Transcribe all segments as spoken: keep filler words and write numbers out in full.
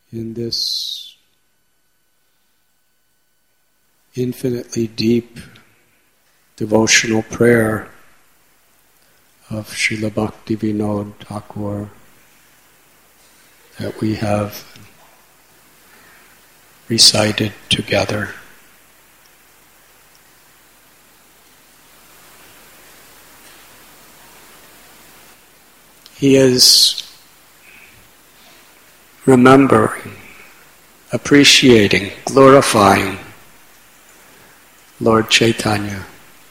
in this infinitely deep devotional prayer of Srila Bhaktivinoda Thakur that we have recited together. He is remembering, appreciating, glorifying Lord Chaitanya,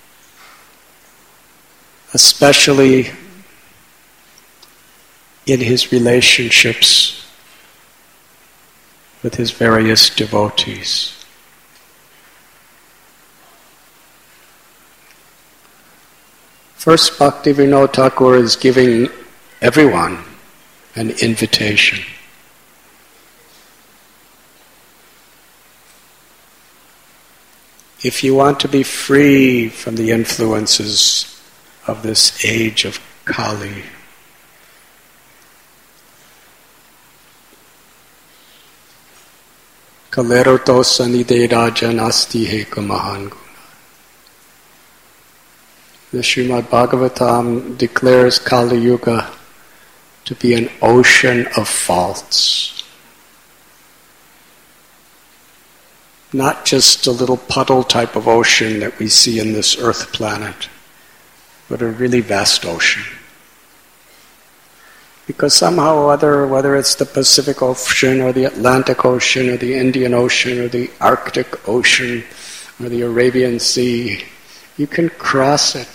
especially in his relationships with his various devotees. First, Bhaktivinoda Thakur is giving everyone an invitation. If you want to be free from the influences of this age of Kali, Kaleroto sanide rajan asti heka mahan guna. The Srimad Bhagavatam declares Kali Yuga to be an ocean of faults. Not just a little puddle type of ocean that we see in this earth planet, but a really vast ocean. Because somehow or other, whether it's the Pacific Ocean or the Atlantic Ocean or the Indian Ocean or the Arctic Ocean or the Arabian Sea, you can cross it.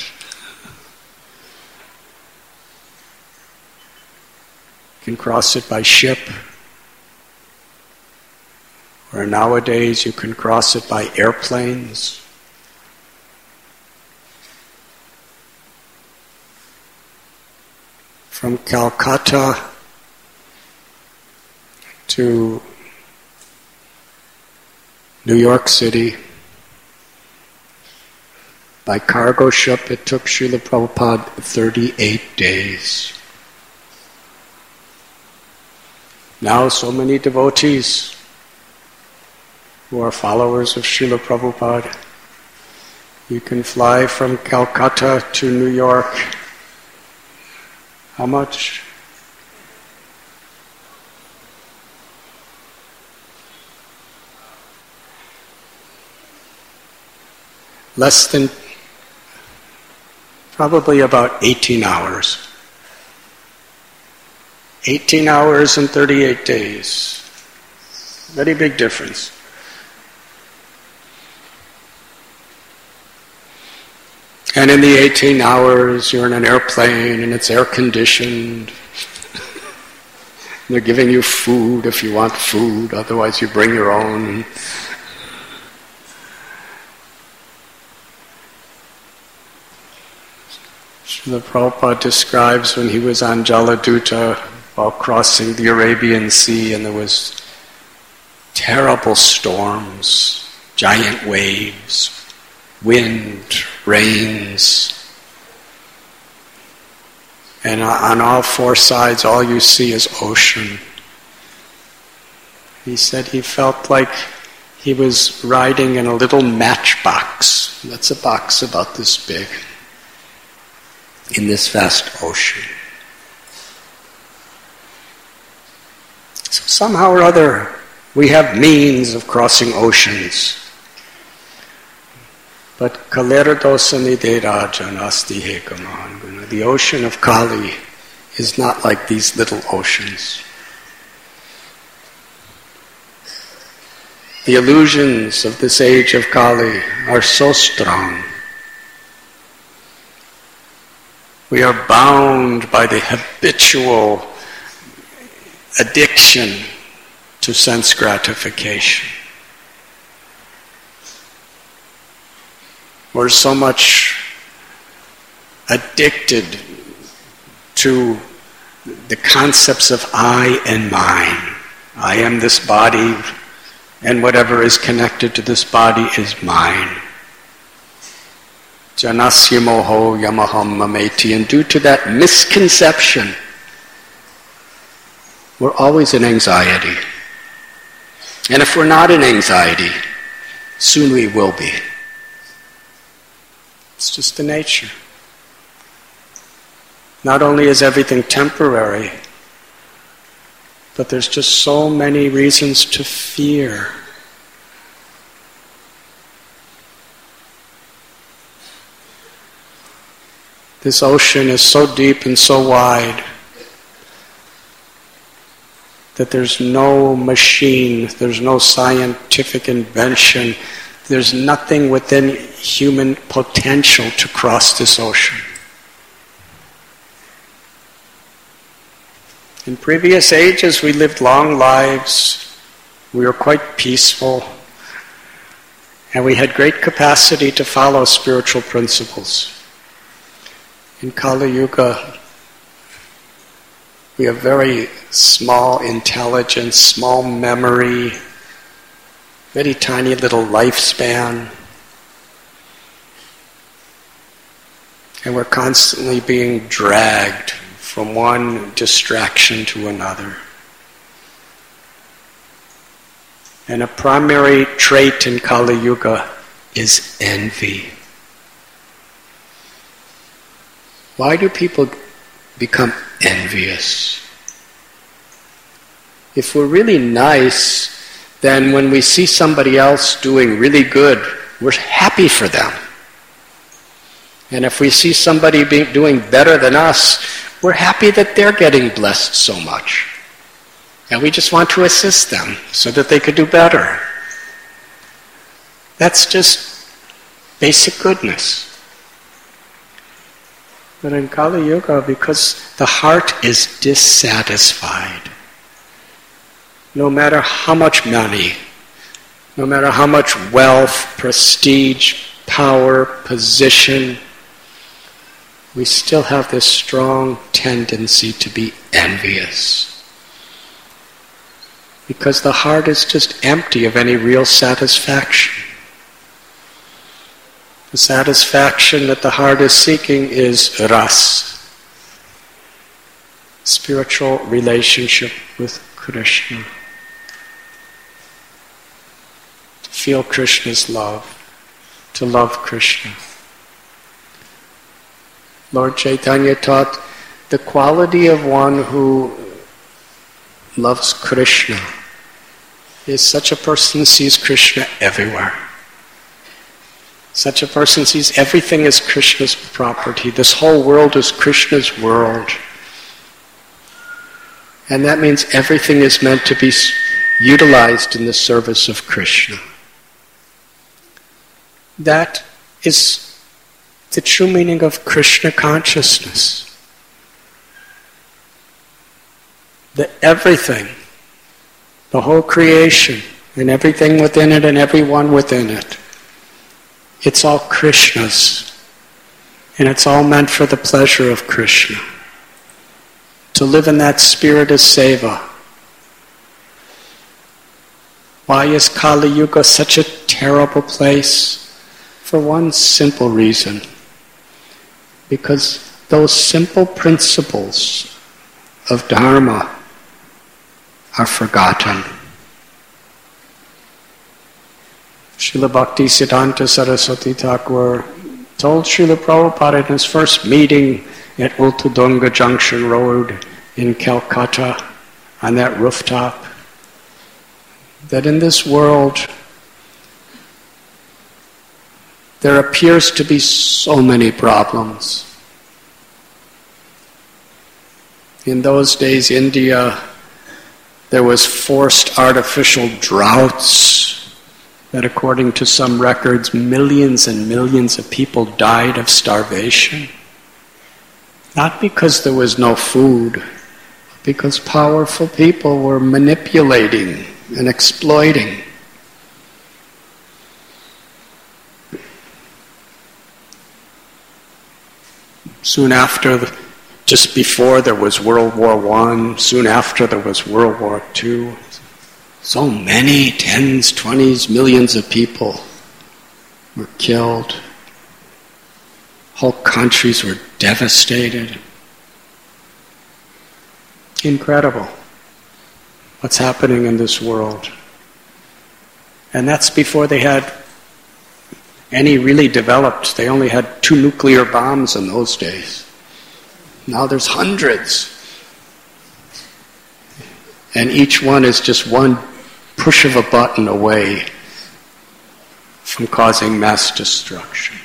You can cross it by ship, or nowadays you can cross it by airplanes. From Calcutta to New York City, by cargo ship it took Srila Prabhupada thirty-eight days. Now so many devotees who are followers of Srila Prabhupada, you can fly from Calcutta to New York. How much? Less than, probably about eighteen hours. eighteen hours and thirty-eight days. Very big difference. And in the eighteen hours, you're in an airplane and it's air conditioned. They're giving you food if you want food, otherwise you bring your own. Srila Prabhupada describes when he was on Jaladuta while crossing the Arabian Sea, and there was terrible storms, giant waves, wind, rains, and on all four sides all you see is ocean. He said he felt like he was riding in a little matchbox. That's a box about this big, in this vast ocean. So somehow or other we have means of crossing oceans. But Kalerdosanide Rajan Asti Heka Mahan Guna. The ocean of Kali is not like these little oceans. The illusions of this age of Kali are so strong. We are bound by the habitual addiction to sense gratification. We're so much addicted to the concepts of I and mine. I am this body, and whatever is connected to this body is mine. Janasya moho yamaham mameti. And due to that misconception, we're always in anxiety. And if we're not in anxiety, soon we will be. It's just the nature. Not only is everything temporary, but there's just so many reasons to fear. This ocean is so deep and so wide that there's no machine, there's no scientific invention, there's nothing within human potential to cross this ocean. In previous ages, we lived long lives, we were quite peaceful, and we had great capacity to follow spiritual principles. In Kali Yuga, we have very small intelligence, small memory, very tiny little lifespan, and we're constantly being dragged from one distraction to another. And a primary trait in Kali Yuga is envy. Why do people become envious? If we're really nice, then when we see somebody else doing really good, we're happy for them. And if we see somebody be doing better than us, we're happy that they're getting blessed so much. And we just want to assist them so that they could do better. That's just basic goodness. But in Kali Yuga, because the heart is dissatisfied, no matter how much money, no matter how much wealth, prestige, power, position, we still have this strong tendency to be envious. Because the heart is just empty of any real satisfaction. The satisfaction that the heart is seeking is ras, spiritual relationship with Krishna. To feel Krishna's love, to love Krishna. Lord Chaitanya taught the quality of one who loves Krishna is such a person sees Krishna everywhere. Such a person sees everything as Krishna's property. This whole world is Krishna's world. And that means everything is meant to be utilized in the service of Krishna. That is the true meaning of Krishna consciousness. That everything, the whole creation, and everything within it and everyone within it, it's all Krishna's. And it's all meant for the pleasure of Krishna. To live in that spirit of seva. Why is Kali Yuga such a terrible place? For one simple reason. Because those simple principles of Dharma are forgotten. Srila Bhaktisiddhanta Saraswati Thakur told Srila Prabhupada in his first meeting at Ultadunga Junction Road in Calcutta, on that rooftop, that in this world there appears to be so many problems. In those days, India, there was forced artificial droughts that, according to some records, millions and millions of people died of starvation. Not because there was no food, but because powerful people were manipulating and exploiting. Soon after, just before there was World War One, soon after there was World War Two. So many, tens, twenties, millions of people were killed. Whole countries were devastated. Incredible what's happening in this world. And that's before they had any really developed. They only had two nuclear bombs in those days. Now there's hundreds. And each one is just one push of a button away from causing mass destruction.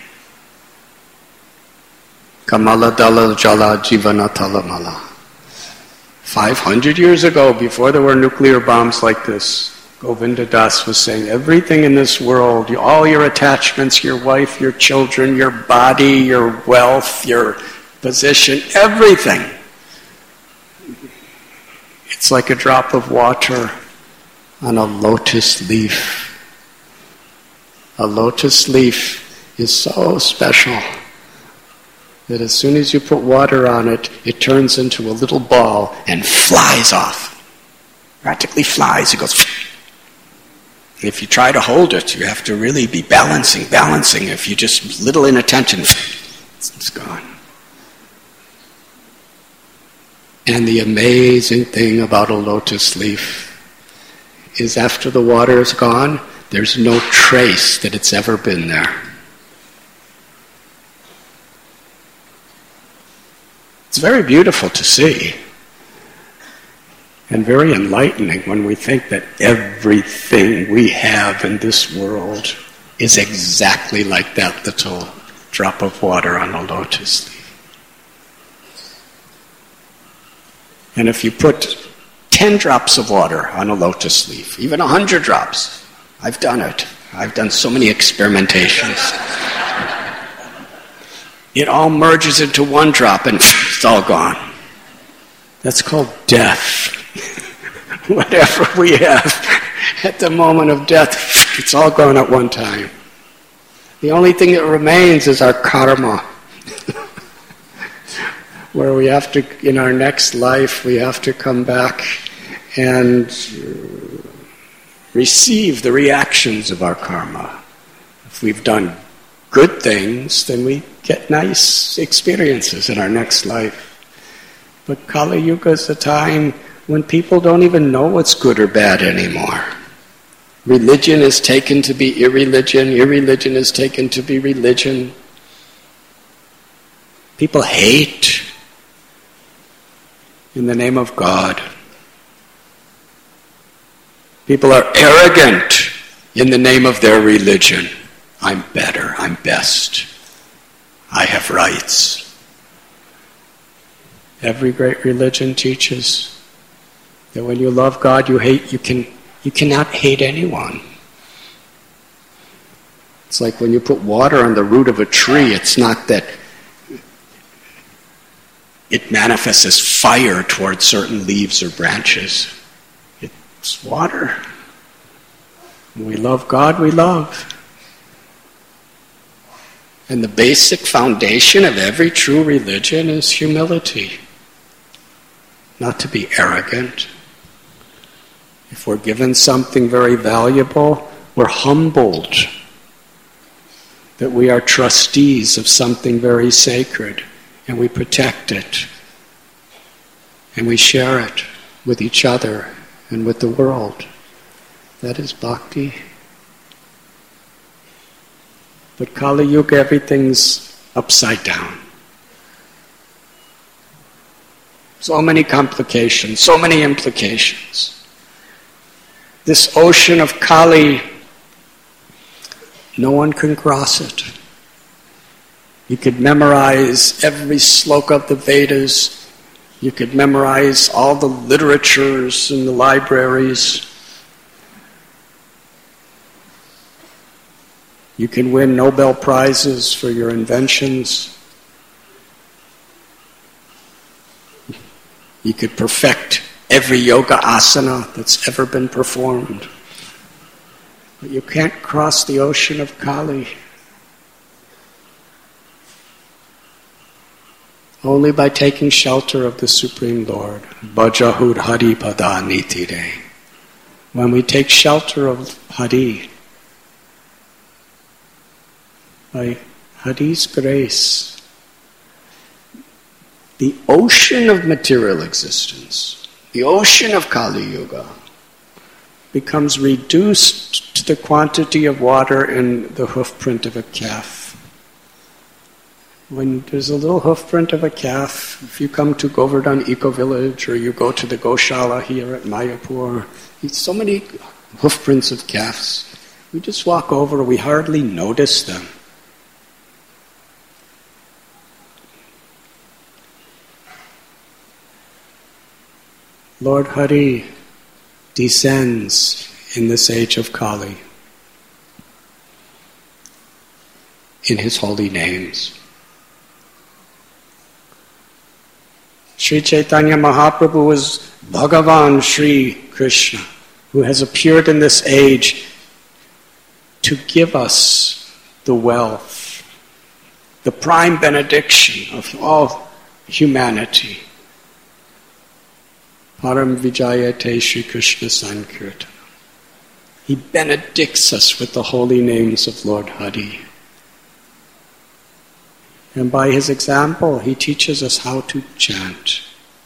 Kamala Dala Jala Jivana Talamala. Five hundred years ago, before there were nuclear bombs like this, Govinda Das was saying, everything in this world, all your attachments, your wife, your children, your body, your wealth, your position, everything. It's like a drop of water on a lotus leaf. A lotus leaf is so special that as soon as you put water on it, it turns into a little ball and flies off. Practically flies. It goes. If you try to hold it, you have to really be balancing, balancing. If you just little inattention, it's gone. And the amazing thing about a lotus leaf is after the water is gone, there's no trace that it's ever been there. It's very beautiful to see. And very enlightening when we think that everything we have in this world is exactly like that little drop of water on a lotus leaf. And if you put ten drops of water on a lotus leaf, even a hundred drops, I've done it. I've done so many experimentations. It all merges into one drop and it's all gone. That's called death. Whatever we have at the moment of death, it's all gone at one time. The only thing that remains is our karma. Where we have to, in our next life, we have to come back and receive the reactions of our karma. If we've done good things, then we get nice experiences in our next life. But Kali Yuga is a time when people don't even know what's good or bad anymore. Religion is taken to be irreligion, irreligion is taken to be religion. People hate in the name of God. People are arrogant in the name of their religion. I'm better, I'm best, I have rights. Every great religion teaches that when you love God, you hate, you can, you cannot hate anyone. It's like when you put water on the root of a tree, it's not that it manifests as fire towards certain leaves or branches. It's water. When we love God, we love. And the basic foundation of every true religion is humility. Not to be arrogant. If we're given something very valuable, we're humbled that we are trustees of something very sacred, and we protect it, and we share it with each other and with the world. That is bhakti. But Kali Yuga, everything's upside down. So many complications, so many implications. This ocean of Kali, no one can cross it. You could memorize every sloka of the Vedas. You could memorize all the literatures in the libraries. You can win Nobel Prizes for your inventions. You could perfect every yoga asana that's ever been performed. But you can't cross the ocean of Kali. Only by taking shelter of the Supreme Lord. Bhajahud Hari Pada Nitire. When we take shelter of Hari, by Hari's grace, the ocean of material existence, the ocean of Kali Yuga, becomes reduced to the quantity of water in the hoofprint of a calf. When there's a little hoofprint of a calf, if you come to Govardhan Eco Village or you go to the Goshala here at Mayapur, so many hoofprints of calves. We just walk over, we hardly notice them. Lord Hari descends in this age of Kali in his holy names. Sri Chaitanya Mahaprabhu is Bhagavan Sri Krishna, who has appeared in this age to give us the wealth, the prime benediction of all humanity. Param Vijayate Sri Krishna Sankirtana. He benedicts us with the holy names of Lord Hari. And by his example, he teaches us how to chant.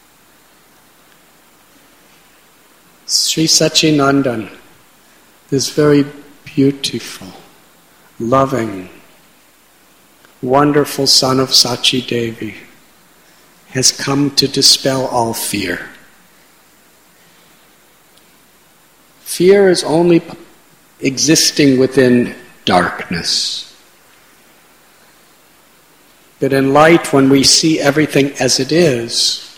Sri Sachinandan, this very beautiful, loving, wonderful son of Sachi Devi, has come to dispel all fear. Fear is only existing within darkness. But in light, when we see everything as it is,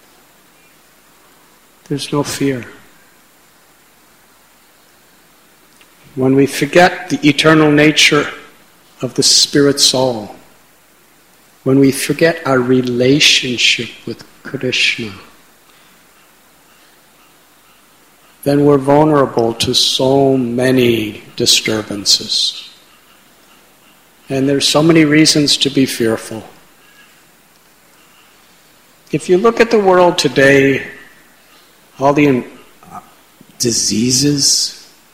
there's no fear. When we forget the eternal nature of the spirit soul, when we forget our relationship with Krishna, then we're vulnerable to so many disturbances. And there's so many reasons to be fearful. If you look at the world today, all the uh, diseases,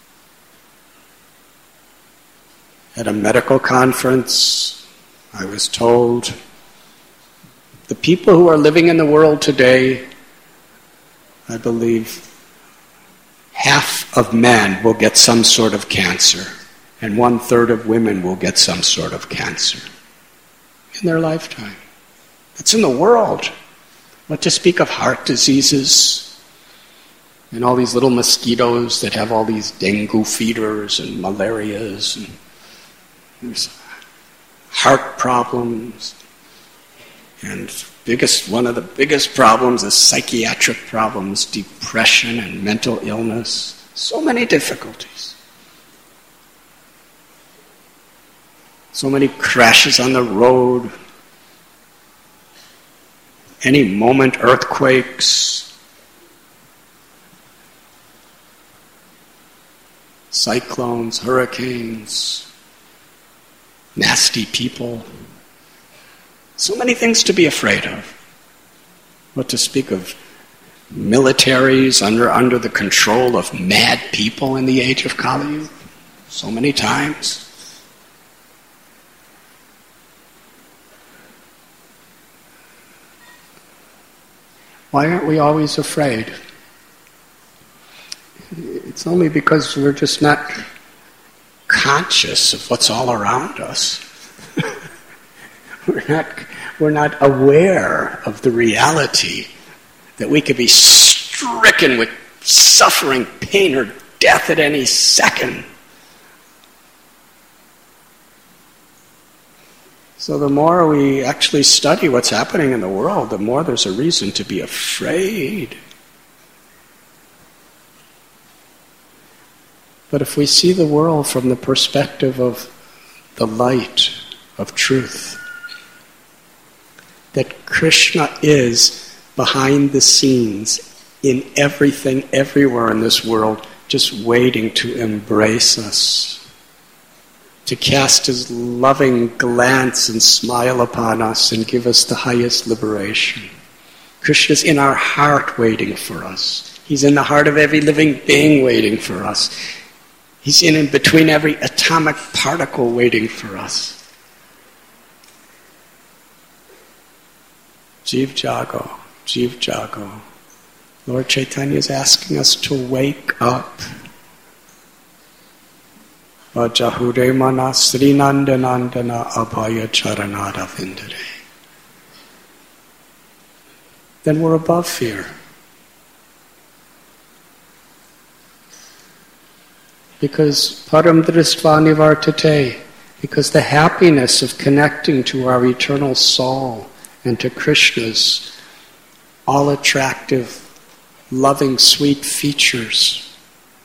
at a medical conference, I was told, the people who are living in the world today, I believe, half of men will get some sort of cancer, and one third of women will get some sort of cancer in their lifetime. That's in the world. What to speak of heart diseases and all these little mosquitoes that have all these dengue fevers and malarias, and there's heart problems, and biggest one of the biggest problems is psychiatric problems, depression and mental illness. So many difficulties. So many crashes on the road. Any moment, earthquakes. Cyclones, hurricanes. Nasty people. So many things to be afraid of. What to speak of militaries under under the control of mad people in the age of Kali. So many times. Why aren't we always afraid? It's only because we're just not conscious of what's all around us. We're not, we're not aware of the reality that we could be stricken with suffering, pain, or death at any second. So the more we actually study what's happening in the world, the more there's a reason to be afraid. But if we see the world from the perspective of the light of truth, that Krishna is behind the scenes in everything, everywhere in this world, just waiting to embrace us, to cast his loving glance and smile upon us and give us the highest liberation. Krishna's in our heart waiting for us. He's in the heart of every living being waiting for us. He's in and between every atomic particle waiting for us. Jeev Jago, Jeev Jago. Lord Chaitanya is asking us to wake up, Vajahure mana srinandanandana abhaya charanada vindare. Then we're above fear. Because param dristva nivartate, because the happiness of connecting to our eternal soul and to Krishna's all attractive, loving, sweet features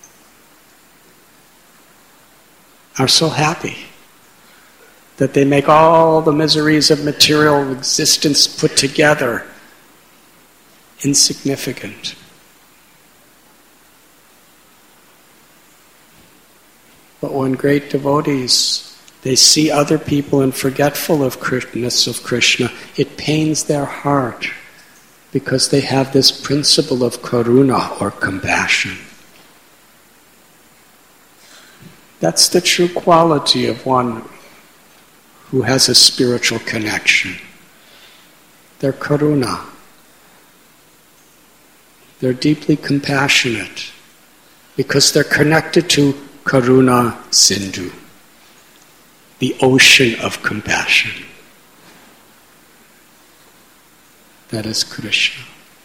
are so happy that they make all the miseries of material existence put together insignificant. But when great devotees, they see other people and forgetful of Krishness of Krishna, it pains their heart because they have this principle of karuna or compassion. That's the true quality of one who has a spiritual connection. They're karuna. They're deeply compassionate because they're connected to Karuna Sindhu, the ocean of compassion. That is Krishna.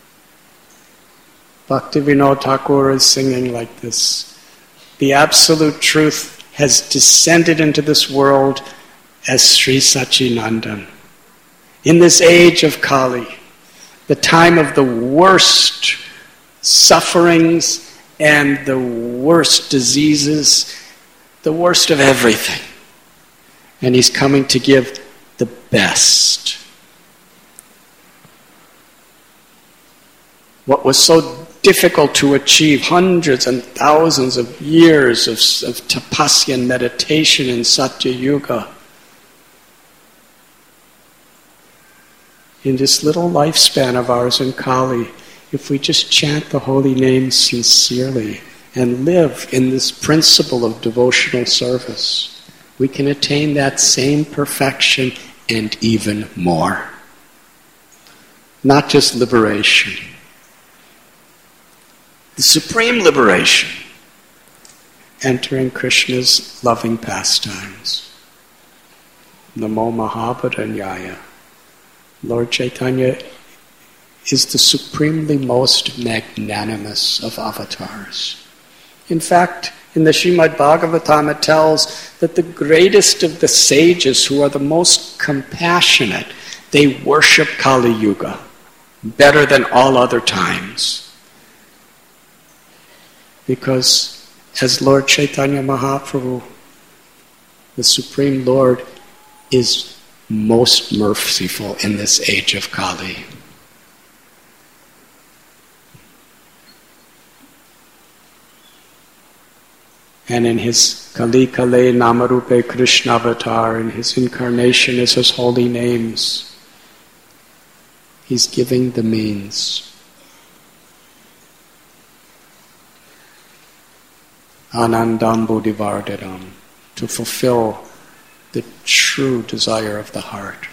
Bhaktivinoda Thakur is singing like this. The absolute truth has descended into this world as Sri Sachinandan. In this age of Kali, the time of the worst sufferings and the worst diseases, the worst of everything. And he's coming to give the best. What was so difficult to achieve, hundreds and thousands of years of, of tapasya and meditation in Satya Yuga, in this little lifespan of ours in Kali, if we just chant the holy name sincerely and live in this principle of devotional service, we can attain that same perfection and even more. Not just liberation. The supreme liberation, entering Krishna's loving pastimes. Namo Mahabharanyaya. Lord Chaitanya is the supremely most magnanimous of avatars. In fact, in the Srimad Bhagavatam it tells that the greatest of the sages who are the most compassionate, they worship Kali Yuga better than all other times. Because as Lord Chaitanya Mahaprabhu, the Supreme Lord, is most merciful in this age of Kali. And in his Kali Kale Namarupe Krishna avatar, in his incarnation as his holy names, he's giving the means. Anandam Bodhivardhanam, to fulfill the true desire of the heart.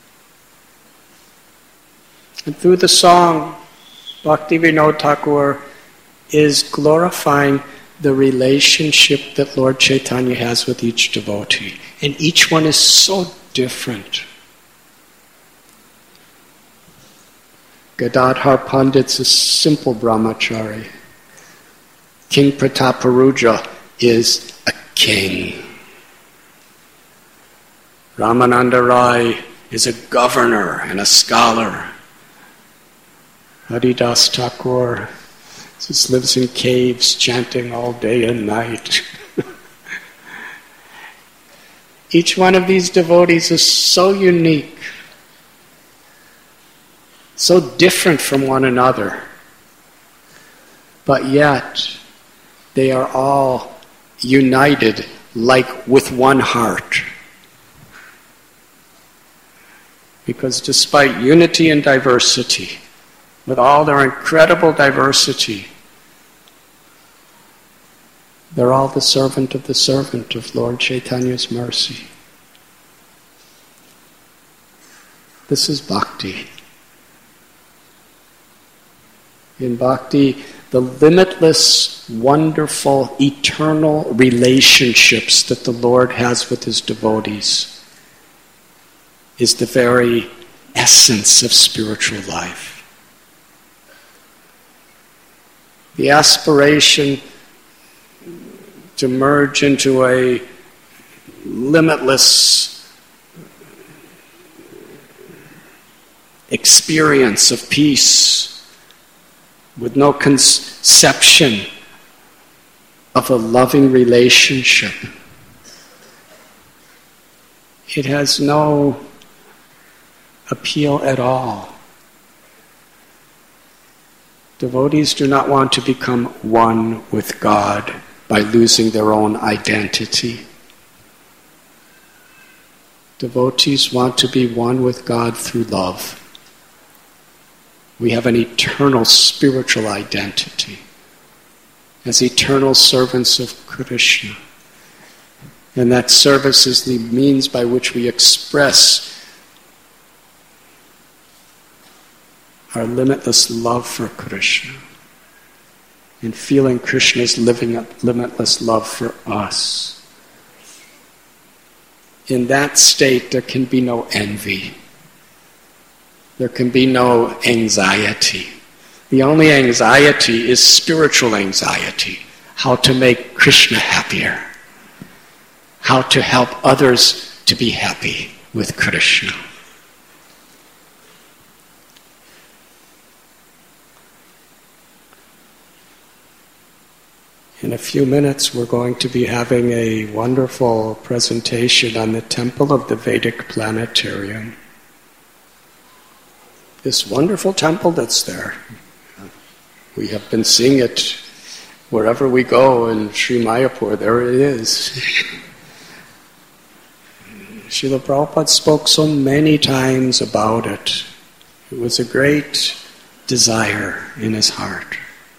And through the song, Bhaktivinoda Thakur is glorifying the relationship that Lord Chaitanya has with each devotee. And each one is so different. Gadadhar Pandit's a simple brahmachari. King Prataparuja is a king. Ramananda Rai is a governor and a scholar. Haridas Thakur just lives in caves chanting all day and night. Each one of these devotees is so unique, so different from one another, but yet they are all united like with one heart. Because despite unity and diversity, with all their incredible diversity, they're all the servant of the servant of Lord Chaitanya's mercy. This is bhakti. In bhakti, the limitless, wonderful, eternal relationships that the Lord has with his devotees is the very essence of spiritual life. The aspiration to merge into a limitless experience of peace with no conception of a loving relationship. It has no appeal at all. Devotees do not want to become one with God by losing their own identity. Devotees want to be one with God through love. We have an eternal spiritual identity as eternal servants of Krishna. And that service is the means by which we express our limitless love for Krishna and feeling Krishna's living limitless love for us. In that state, there can be no envy. There can be no anxiety. The only anxiety is spiritual anxiety. How to make Krishna happier. How to help others to be happy with Krishna. In a few minutes, we're going to be having a wonderful presentation on the Temple of the Vedic Planetarium. This wonderful temple that's there. We have been seeing it wherever we go in Sri Mayapur. There it is. Srila Prabhupada spoke so many times about it. It was a great desire in his heart.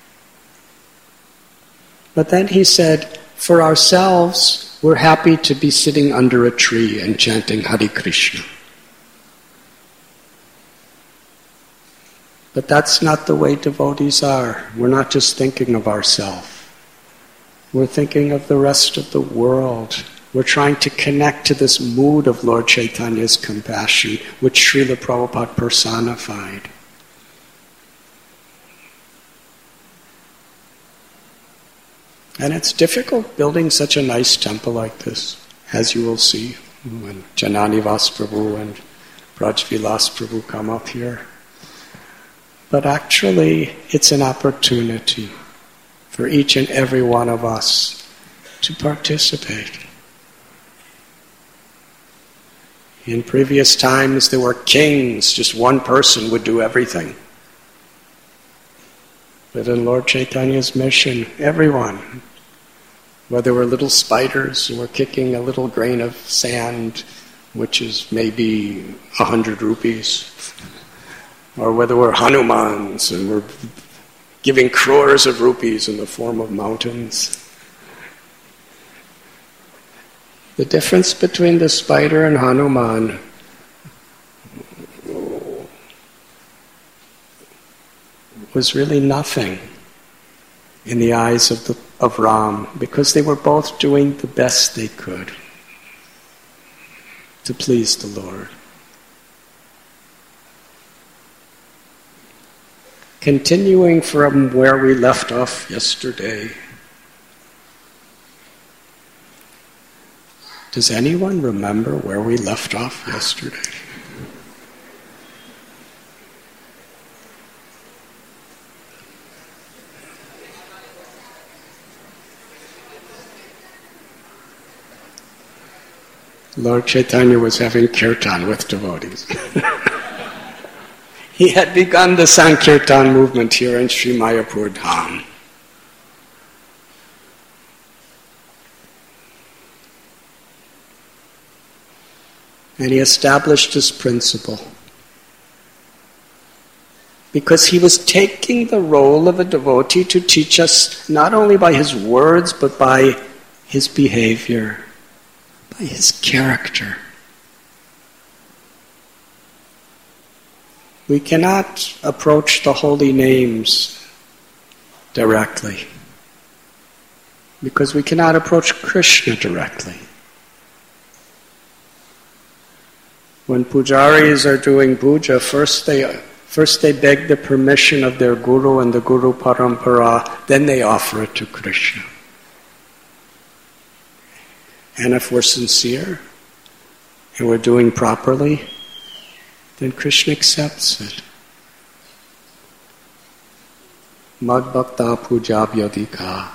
But then he said, for ourselves, we're happy to be sitting under a tree and chanting Hare Krishna. But that's not the way devotees are. We're not just thinking of ourselves. We're thinking of the rest of the world. We're trying to connect to this mood of Lord Chaitanya's compassion, which Srila Prabhupada personified. And it's difficult building such a nice temple like this, as you will see when Janani Vasprabhu and Braj-Vilas Prabhu come up here. But actually, it's an opportunity for each and every one of us to participate. In previous times, there were kings, just one person would do everything. But in Lord Chaitanya's mission, everyone, whether we're little spiders and we're kicking a little grain of sand, which is maybe a hundred rupees, or whether we're Hanumans and we're giving crores of rupees in the form of mountains. The difference between the spider and Hanuman was really nothing in the eyes of the of Ram, because they were both doing the best they could to please the Lord. Continuing from where we left off yesterday, does anyone remember where we left off yesterday? Lord Chaitanya was having kirtan with devotees. He had begun the Sankirtan movement here in Sri Mayapur Dham. And he established this principle because he was taking the role of a devotee to teach us not only by his words but by his behavior, by his character. We cannot approach the holy names directly. Because we cannot approach Krishna directly. When pujaris are doing puja, first they first they beg the permission of their guru and the guru parampara, then they offer it to Krishna. And if we're sincere and we're doing properly, then Krishna accepts it. Madbhakta pujabyadika.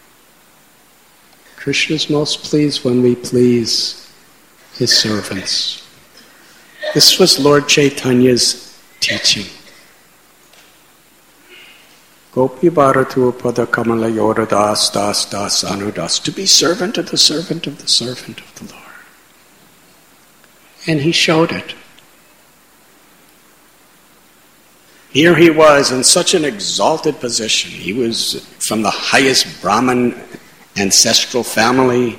Krishna is most pleased when we please his servants. This was Lord Chaitanya's teaching. Gopi bharatu pada kamala yoradas das das anudas. To be servant of the servant of the servant of the Lord. And he showed it. Here he was in such an exalted position. He was from the highest Brahmin ancestral family.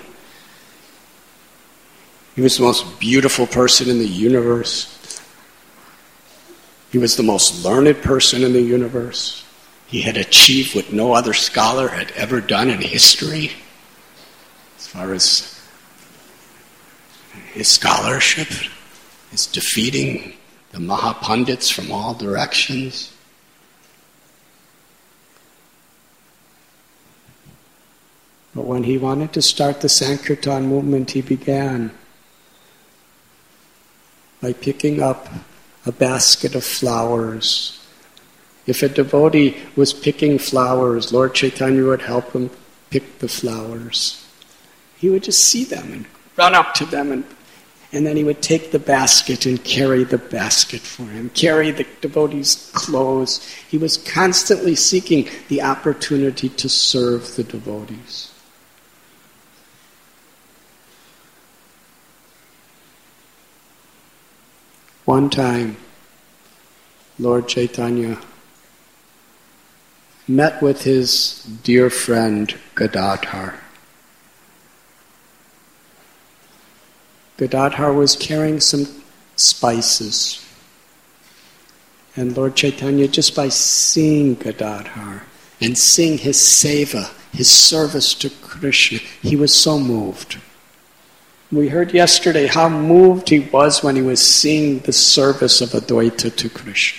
He was the most beautiful person in the universe. He was the most learned person in the universe. He had achieved what no other scholar had ever done in history, as far as his scholarship, his defeating the Mahapandits from all directions. But when he wanted to start the Sankirtan movement, he began by picking up a basket of flowers. If a devotee was picking flowers, Lord Chaitanya would help him pick the flowers. He would just see them and run up to them, and, and then he would take the basket and carry the basket for him, carry the devotee's clothes. He was constantly seeking the opportunity to serve the devotees. One time, Lord Chaitanya met with his dear friend Gadadhar. Gadadhar was carrying some spices. And Lord Chaitanya, just by seeing Gadadhar and seeing his seva, his service to Krishna, he was so moved. We heard yesterday how moved he was when he was seeing the service of Advaita to Krishna.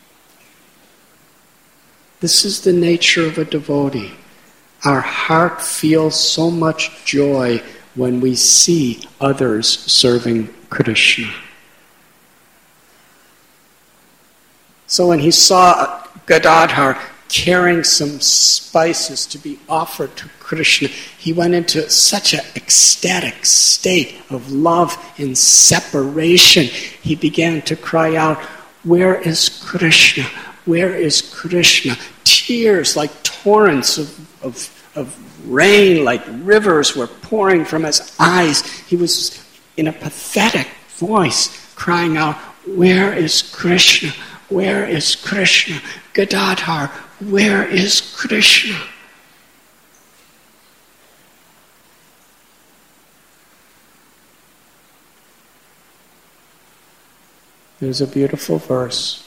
This is the nature of a devotee. Our heart feels so much joy when we see others serving Krishna. So when he saw Gadadhar carrying some spices to be offered to Krishna, he went into such an ecstatic state of love and separation. He began to cry out, "Where is Krishna? Where is Krishna?" Tears like torrents of, of, of rain, like rivers, were pouring from his eyes. He was in a pathetic voice crying out, "Where is Krishna? Where is Krishna? Gadadhar, where is Krishna?" There's a beautiful verse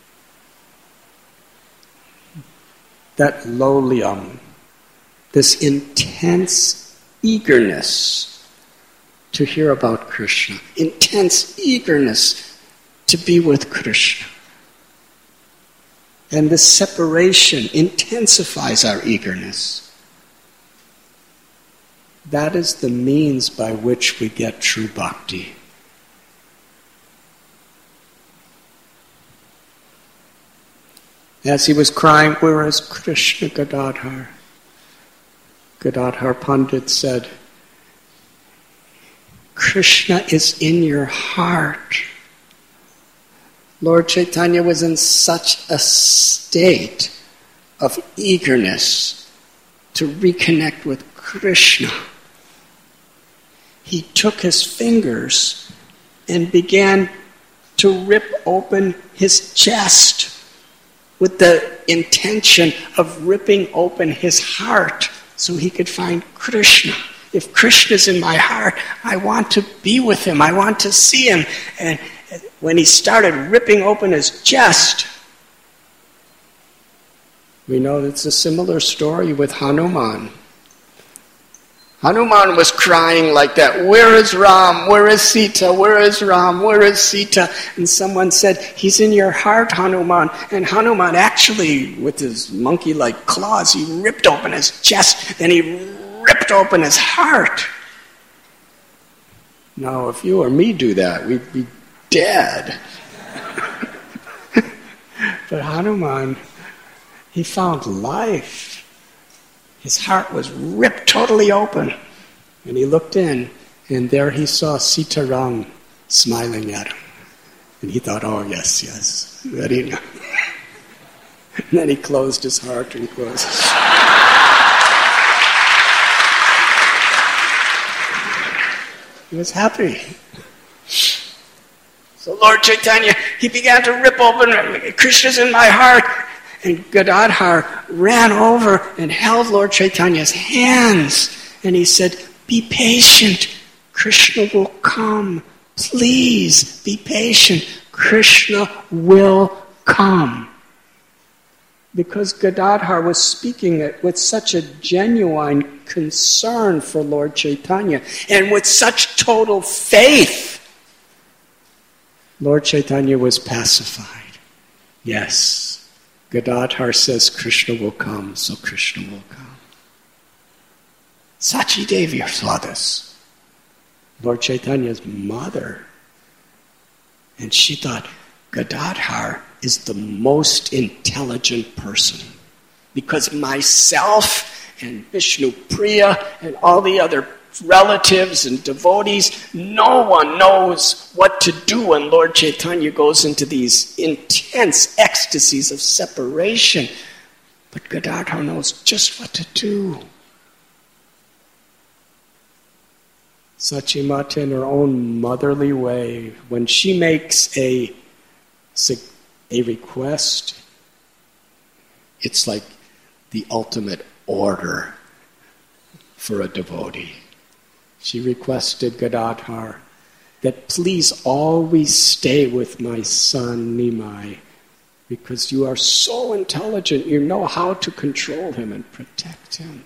that lolium, this intense eagerness to hear about Krishna, intense eagerness to be with Krishna. And this separation intensifies our eagerness. That is the means by which we get true bhakti. As he was crying, "Where is Krishna, Gadadhar?" Gadadhar Pandit said, "Krishna is in your heart." Lord Chaitanya was in such a state of eagerness to reconnect with Krishna. He took his fingers and began to rip open his chest with the intention of ripping open his heart so he could find Krishna. If Krishna's in my heart, I want to be with him. I want to see him. And when he started ripping open his chest, We know it's a similar story with Hanuman. Hanuman was crying like that, "Where is Ram? Where is Sita? Where is Ram? Where is Sita?" And someone said, "He's in your heart, Hanuman." And Hanuman actually, with his monkey-like claws, he ripped open his chest and he ripped open his heart. Now, if you or me do that, we'd be dead. But Hanuman, he found life. His heart was ripped totally open. And he looked in, and there he saw Sitaram smiling at him. And he thought, "Oh, yes, yes, very nice." And then he closed his heart and closed his He was happy. So Lord Chaitanya, he began to rip open, "Krishna's in my heart." And Gadadhar ran over and held Lord Chaitanya's hands. And he said, "Be patient. Krishna will come. Please be patient. Krishna will come." Because Gadadhar was speaking it with such a genuine concern for Lord Chaitanya and with such total faith, Lord Chaitanya was pacified. Yes. Gadadhar says Krishna will come, so Krishna will come. Sachi Devi saw this, Lord Chaitanya's mother. And she thought, Gadadhar is the most intelligent person. Because myself and Vishnu Priya and all the other relatives and devotees, no one knows what to do when Lord Chaitanya goes into these intense ecstasies of separation. But Gadadhar knows just what to do. Sachimata, in her own motherly way, when she makes a, a request, it's like the ultimate order for a devotee. She requested Gadadhar that please always stay with my son Nimai, because you are so intelligent, you know how to control him and protect him.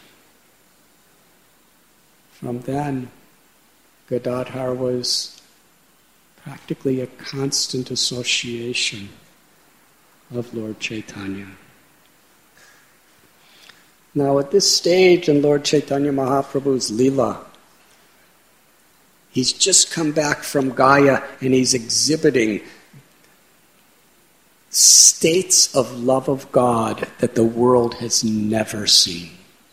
From then, Gadadhar was practically a constant association of Lord Chaitanya. Now at this stage in Lord Chaitanya Mahaprabhu's Leela, he's just come back from Gaya and he's exhibiting states of love of God that the world has never seen.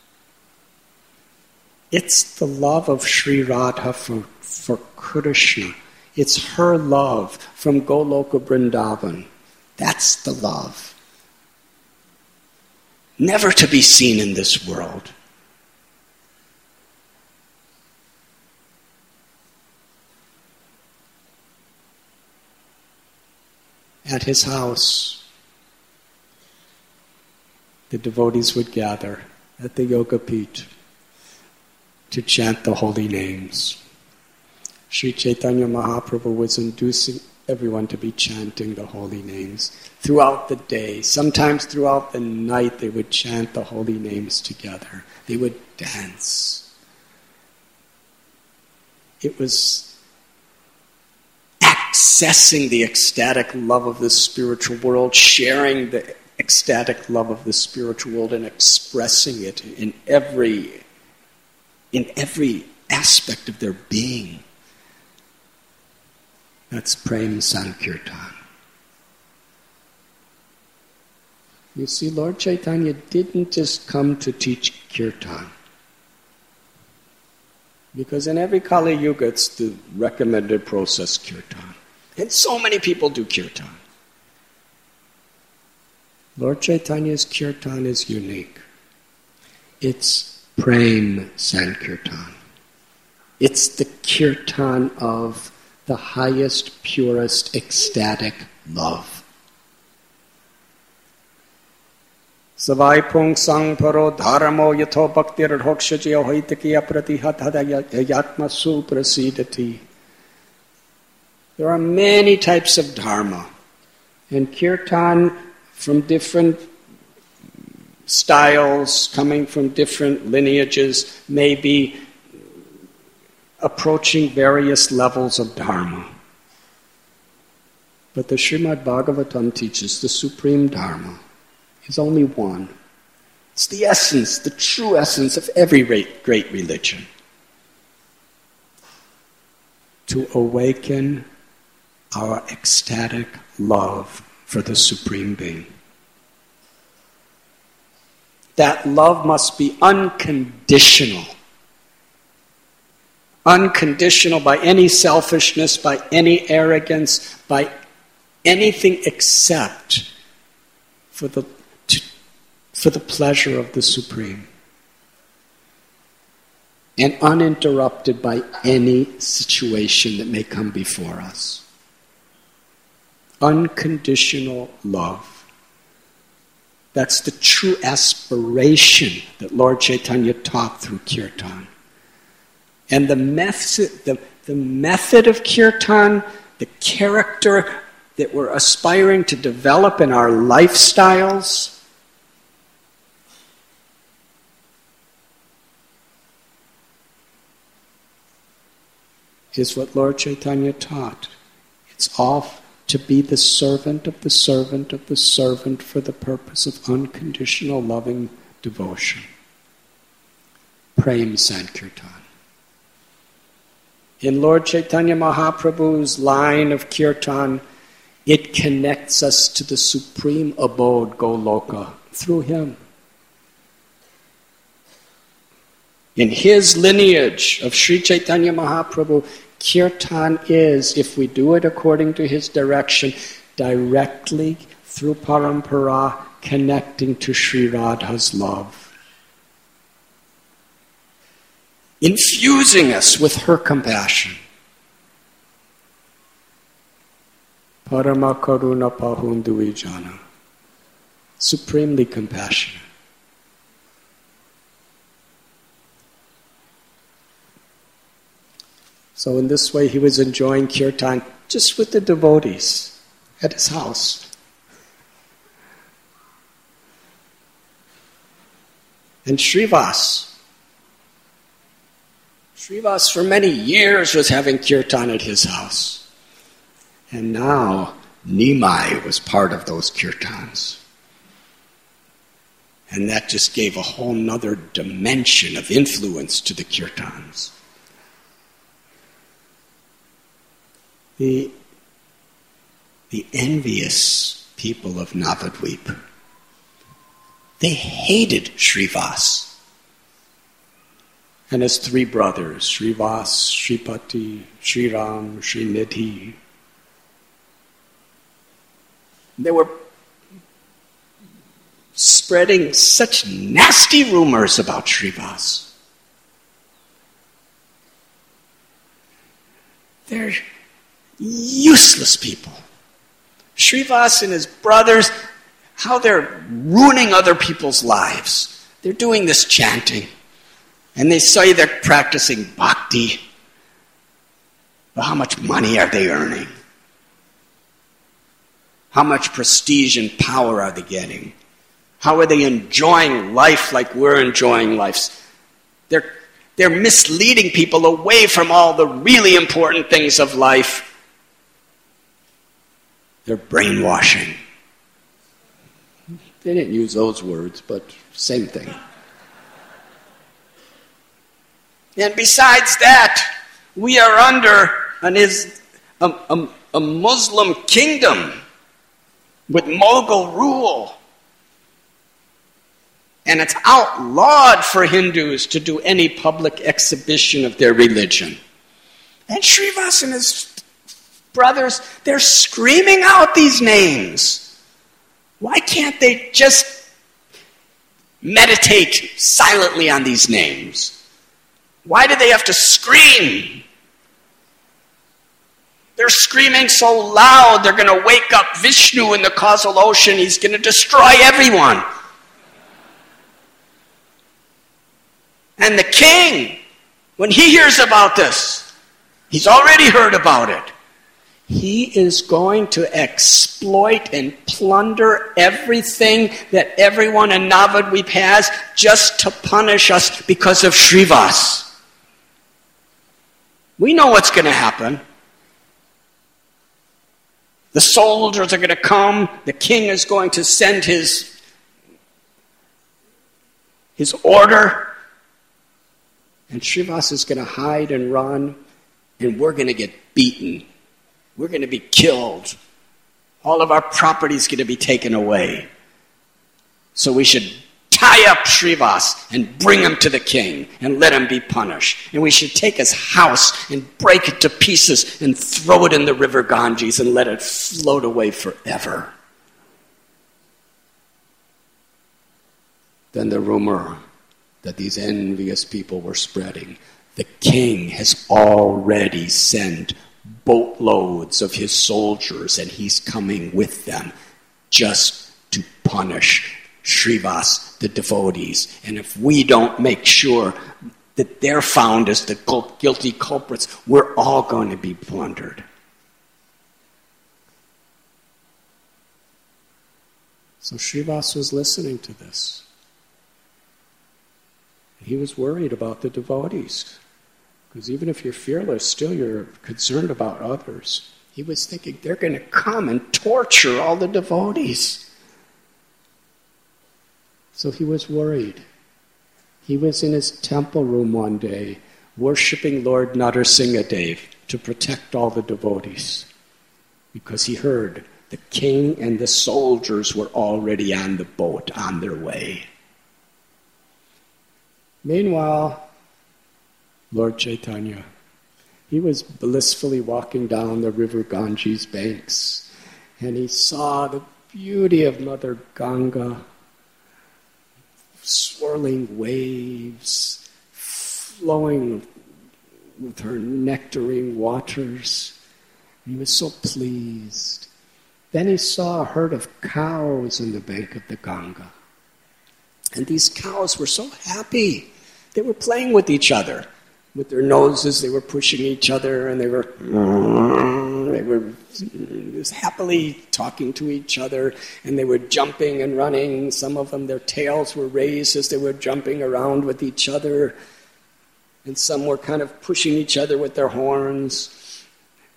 It's the love of Sri Radha for, for Krishna. It's her love from Goloka Vrindavan. That's the love. Never to be seen in this world. At his house, the devotees would gather at the Yoga Pit to chant the holy names. Sri Chaitanya Mahaprabhu was inducing everyone to be chanting the holy names throughout the day. Sometimes throughout the night they would chant the holy names together. They would dance. It was accessing the ecstatic love of the spiritual world, sharing the ecstatic love of the spiritual world and expressing it in every in every aspect of their being. That's Prem Sankirtan. You see, Lord Chaitanya didn't just come to teach Kirtan. Because in every Kali Yuga, it's the recommended process Kirtan. And so many people do Kirtan. Lord Chaitanya's Kirtan is unique. It's Prem Sankirtan. It's the Kirtan of the highest, purest, ecstatic love. Savai pung sang paro dharamo yato bhaktir hokshajiya hoitakiya pratihatada yatma suprasidati. There are many types of dharma. And kirtan from different styles coming from different lineages may be approaching various levels of Dharma. But the Srimad Bhagavatam teaches the supreme Dharma is only one. It's the essence, the true essence of every great religion. To awaken our ecstatic love for the Supreme Being. That love must be unconditional. Unconditional by any selfishness, by any arrogance, by anything except for the, to, for the pleasure of the Supreme. And uninterrupted by any situation that may come before us. Unconditional love. That's the true aspiration that Lord Chaitanya taught through kirtan. And the method, the, the method of kirtan, the character that we're aspiring to develop in our lifestyles, is what Lord Chaitanya taught. It's all to be the servant of the servant of the servant for the purpose of unconditional loving devotion. Prem Sankirtan. In Lord Chaitanya Mahaprabhu's line of kirtan, it connects us to the supreme abode, Goloka, through him. In his lineage of Sri Chaitanya Mahaprabhu, kirtan is, if we do it according to his direction, directly through parampara, connecting to Sri Radha's love. Infusing us with her compassion. Parama karuna pahunduvijana. Supremely compassionate. So in this way he was enjoying kirtan just with the devotees at his house. And Srivas, Srivas for many years was having kirtan at his house. And now Nimai was part of those kirtans. And that just gave a whole nother dimension of influence to the kirtans. The, the envious people of Navadvip, they hated Srivas and his three brothers, Srivas, Sripati, Sriram, Srinidhi. They were spreading such nasty rumors about Srivas. They're useless people. Srivas and his brothers, how they're ruining other people's lives. They're doing this chanting. And they say they're practicing bhakti. But how much money are they earning? How much prestige and power are they getting? How are they enjoying life like we're enjoying life? They're, they're misleading people away from all the really important things of life. They're brainwashing. They didn't use those words, but same thing. And besides that, we are under an is a, a, a Muslim kingdom with Mughal rule. And it's outlawed for Hindus to do any public exhibition of their religion. And Srivas and his brothers, they're screaming out these names. Why can't they just meditate silently on these names? Why do they have to scream? They're screaming so loud, they're going to wake up Vishnu in the causal ocean. He's going to destroy everyone. And the king, when he hears about this, he's already heard about it. He is going to exploit and plunder everything that everyone in Navadvip has just to punish us because of Srivas. We know what's going to happen. The soldiers are going to come. The king is going to send his, his order. And Srivas is going to hide and run. And we're going to get beaten. We're going to be killed. All of our property is going to be taken away. So we should tie up Srivas and bring him to the king and let him be punished. And we should take his house and break it to pieces and throw it in the river Ganges and let it float away forever. Then the rumor that these envious people were spreading, the king has already sent boatloads of his soldiers and he's coming with them just to punish Srivas, the devotees. And if we don't make sure that they're found as the guilty culprits, we're all going to be plundered. So Srivas was listening to this. He was worried about the devotees. Because even if you're fearless, still you're concerned about others. He was thinking, they're going to come and torture all the devotees. So he was worried. He was in his temple room one day, worshipping Lord Narsinghadev to protect all the devotees. Because he heard the king and the soldiers were already on the boat, on their way. Meanwhile, Lord Chaitanya, he was blissfully walking down the river Ganges banks, and he saw the beauty of Mother Ganga, swirling waves, flowing with her nectarine waters. He was so pleased. Then he saw a herd of cows on the bank of the Ganga. And these cows were so happy. They were playing with each other. With their noses, they were pushing each other, and they were they were happily talking to each other, and they were jumping and running. Some of them, their tails were raised as they were jumping around with each other, and some were kind of pushing each other with their horns.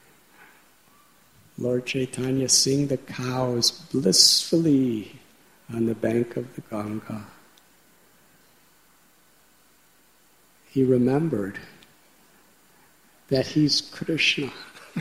Lord Chaitanya seeing the cows blissfully on the bank of the Ganga. He remembered that he's Krishna.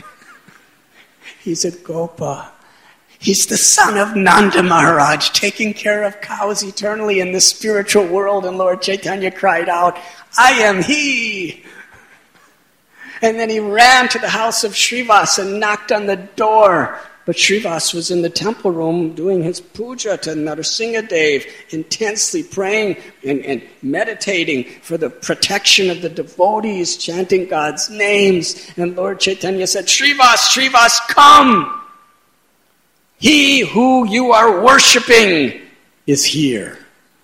He's at Gopa. He's the son of Nanda Maharaj, taking care of cows eternally in the spiritual world. And Lord Chaitanya cried out, I am he. And then he ran to the house of Srivas and knocked on the door. But Srivas was in the temple room doing his puja to Narsinghadev, intensely praying and, and meditating for the protection of the devotees, chanting God's names. And Lord Chaitanya said, Srivas, Srivas, come! He who you are worshipping is here.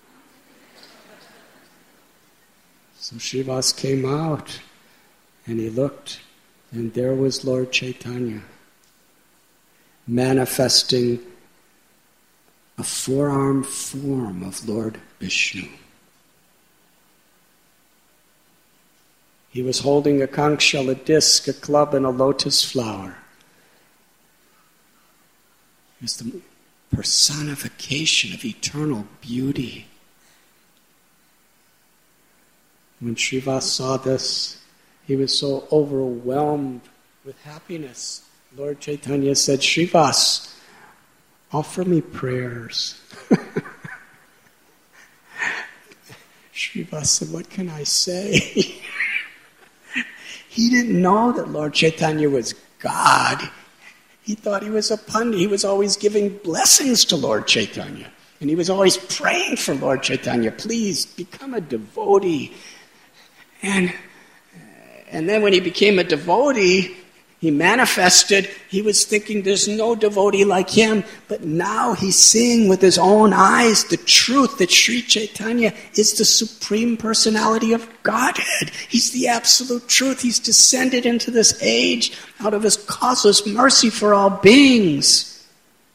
So Srivas came out and he looked, and there was Lord Chaitanya, manifesting a four-arm form of Lord Vishnu. He was holding a conch shell, a disc, a club, and a lotus flower. He was the personification of eternal beauty. When Srivas saw this, he was so overwhelmed with happiness. Lord Chaitanya said, Srivas, offer me prayers. Srivas said, what can I say? He didn't know that Lord Chaitanya was God. He thought he was a pandit. He was always giving blessings to Lord Chaitanya. And he was always praying for Lord Chaitanya, please become a devotee. And, and then when he became a devotee, He manifested. He was thinking there's no devotee like him. But now he's seeing with his own eyes the truth that Sri Chaitanya is the Supreme Personality of Godhead. He's the absolute truth. He's descended into this age out of his causeless mercy for all beings.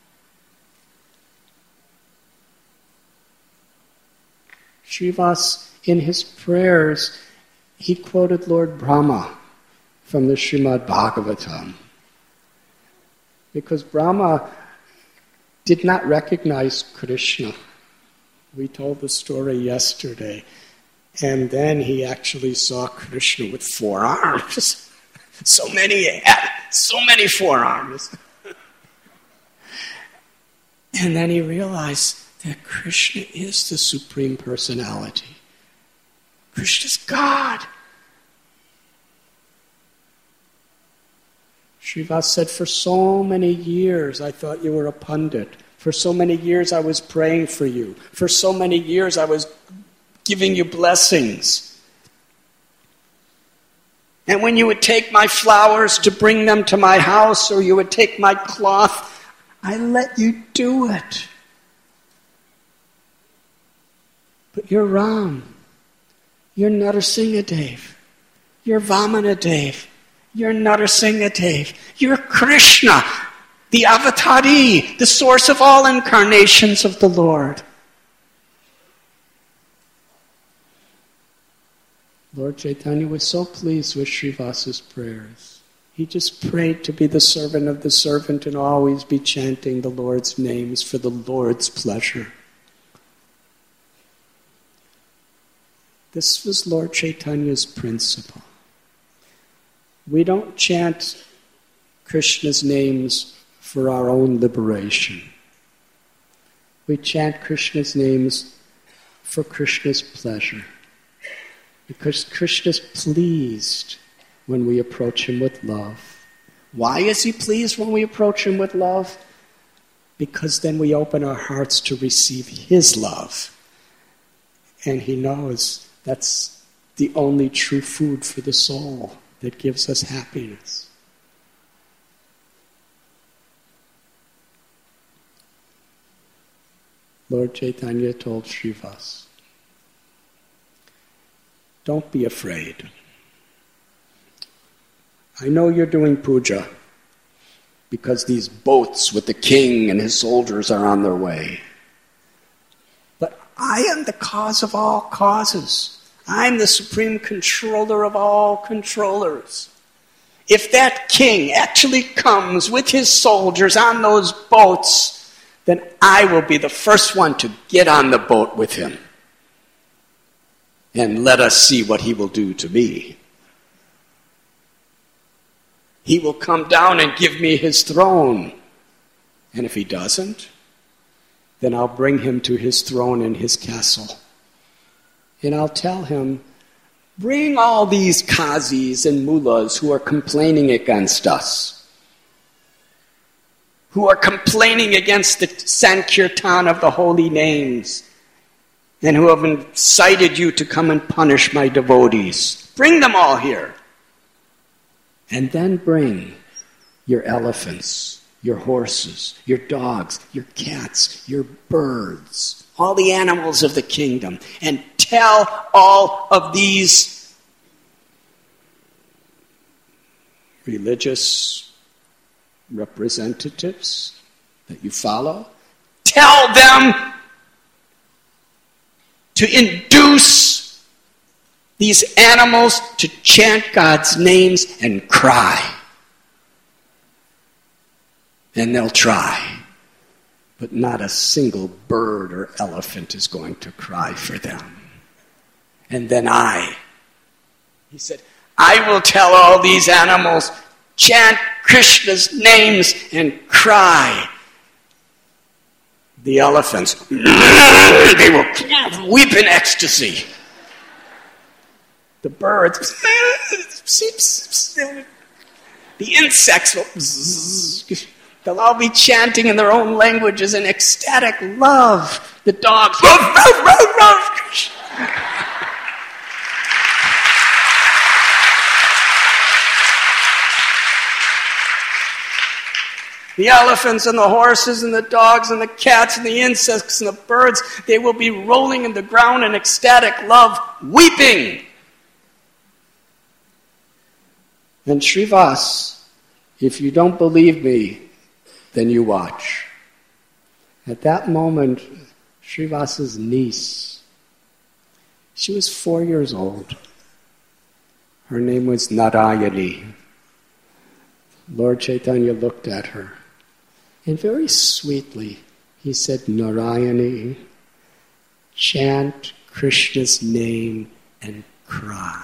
Srivas, in his prayers, he quoted Lord Brahma from the Srimad Bhagavatam. Because Brahma did not recognize Krishna. We told the story yesterday. And then he actually saw Krishna with four arms. So many he had, so many forearms. And then he realized that Krishna is the Supreme Personality. Krishna's God. Srivas said, for so many years I thought you were a pundit. For so many years I was praying for you. For so many years I was giving you blessings. And when you would take my flowers to bring them to my house, or you would take my cloth, I let you do it. But you're Ram. You're Narasimhadev. You're Vamanadev. You're Narasimhadev. You're Krishna, the Avatari, the source of all incarnations of the Lord. Lord Chaitanya was so pleased with Srivas's prayers. He just prayed to be the servant of the servant and always be chanting the Lord's names for the Lord's pleasure. This was Lord Chaitanya's principle. We don't chant Krishna's names for our own liberation. We chant Krishna's names for Krishna's pleasure. Because Krishna's pleased when we approach him with love. Why is he pleased when we approach him with love? Because then we open our hearts to receive his love. And he knows that's the only true food for the soul that gives us happiness. Lord Chaitanya told Srivas, don't be afraid. I know you're doing puja because these boats with the king and his soldiers are on their way. But I am the cause of all causes. I'm the supreme controller of all controllers. If that king actually comes with his soldiers on those boats, then I will be the first one to get on the boat with him. And let us see what he will do to me. He will come down and give me his throne. And if he doesn't, then I'll bring him to his throne in his castle. And I'll tell him, bring all these qazis and mullahs who are complaining against us, who are complaining against the Sankirtan of the holy names, and who have incited you to come and punish my devotees. Bring them all here. And then bring your elephants, your horses, your dogs, your cats, your birds, all the animals of the kingdom, and tell all of these religious representatives that you follow, tell them to induce these animals to chant God's names and cry. And they'll try. But not a single bird or elephant is going to cry for them. And then I, he said, I will tell all these animals, chant Krishna's names and cry. The elephants, they will weep in ecstasy. The birds, the insects will, they'll all be chanting in their own languages in ecstatic love. The dogs, The elephants and the horses and the dogs and the cats and the insects and the birds, they will be rolling in the ground in ecstatic love, weeping. And Srivas, if you don't believe me, then you watch. At that moment, Srivas's niece, she was four years old. Her name was Narayani. Lord Chaitanya looked at her, and very sweetly he said, Narayani, chant Krishna's name and cry.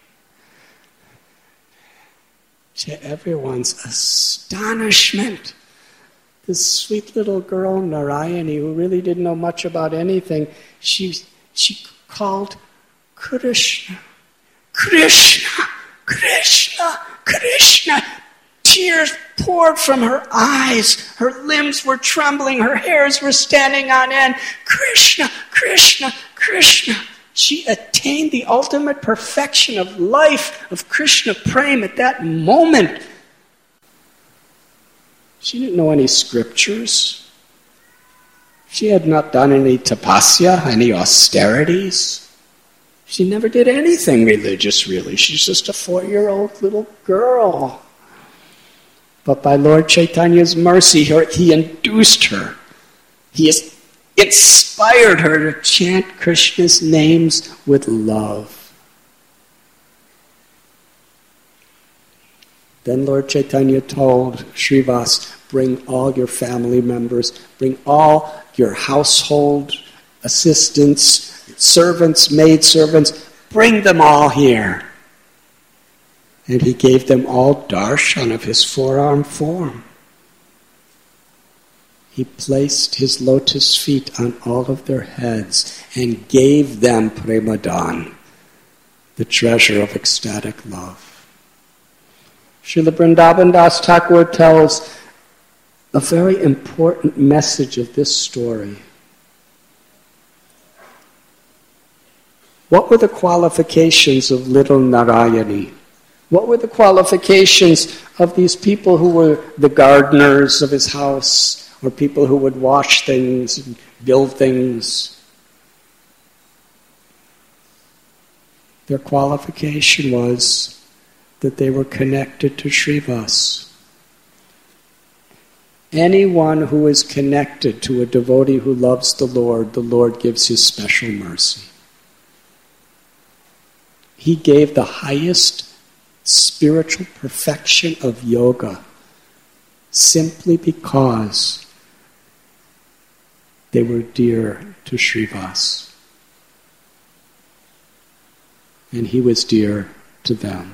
To everyone's astonishment, this sweet little girl, Narayani, who really didn't know much about anything, she, she called Krishna, Krishna, Krishna, Krishna. Tears poured from her eyes. Her limbs were trembling. Her hairs were standing on end. Krishna, Krishna, Krishna. She attained the ultimate perfection of life, of Krishna Prem at that moment. She didn't know any scriptures. She had not done any tapasya, any austerities. She never did anything religious, really. She's just a four-year-old little girl. But by Lord Chaitanya's mercy, he induced her. He has inspired her to chant Krishna's names with love. Then Lord Chaitanya told Srivas, bring all your family members, bring all your household assistants, servants, maidservants, bring them all here. And he gave them all darshan of his four-armed form. He placed his lotus feet on all of their heads and gave them premadan, the treasure of ecstatic love. Srila Vrindavan Das Thakur tells a very important message of this story. What were the qualifications of little Narayani? What were the qualifications of these people who were the gardeners of his house, or people who would wash things and build things? Their qualification was that they were connected to Srivas. Anyone who is connected to a devotee who loves the Lord, the Lord gives his special mercy. He gave the highest spiritual perfection of yoga simply because they were dear to Srivas. And he was dear to them.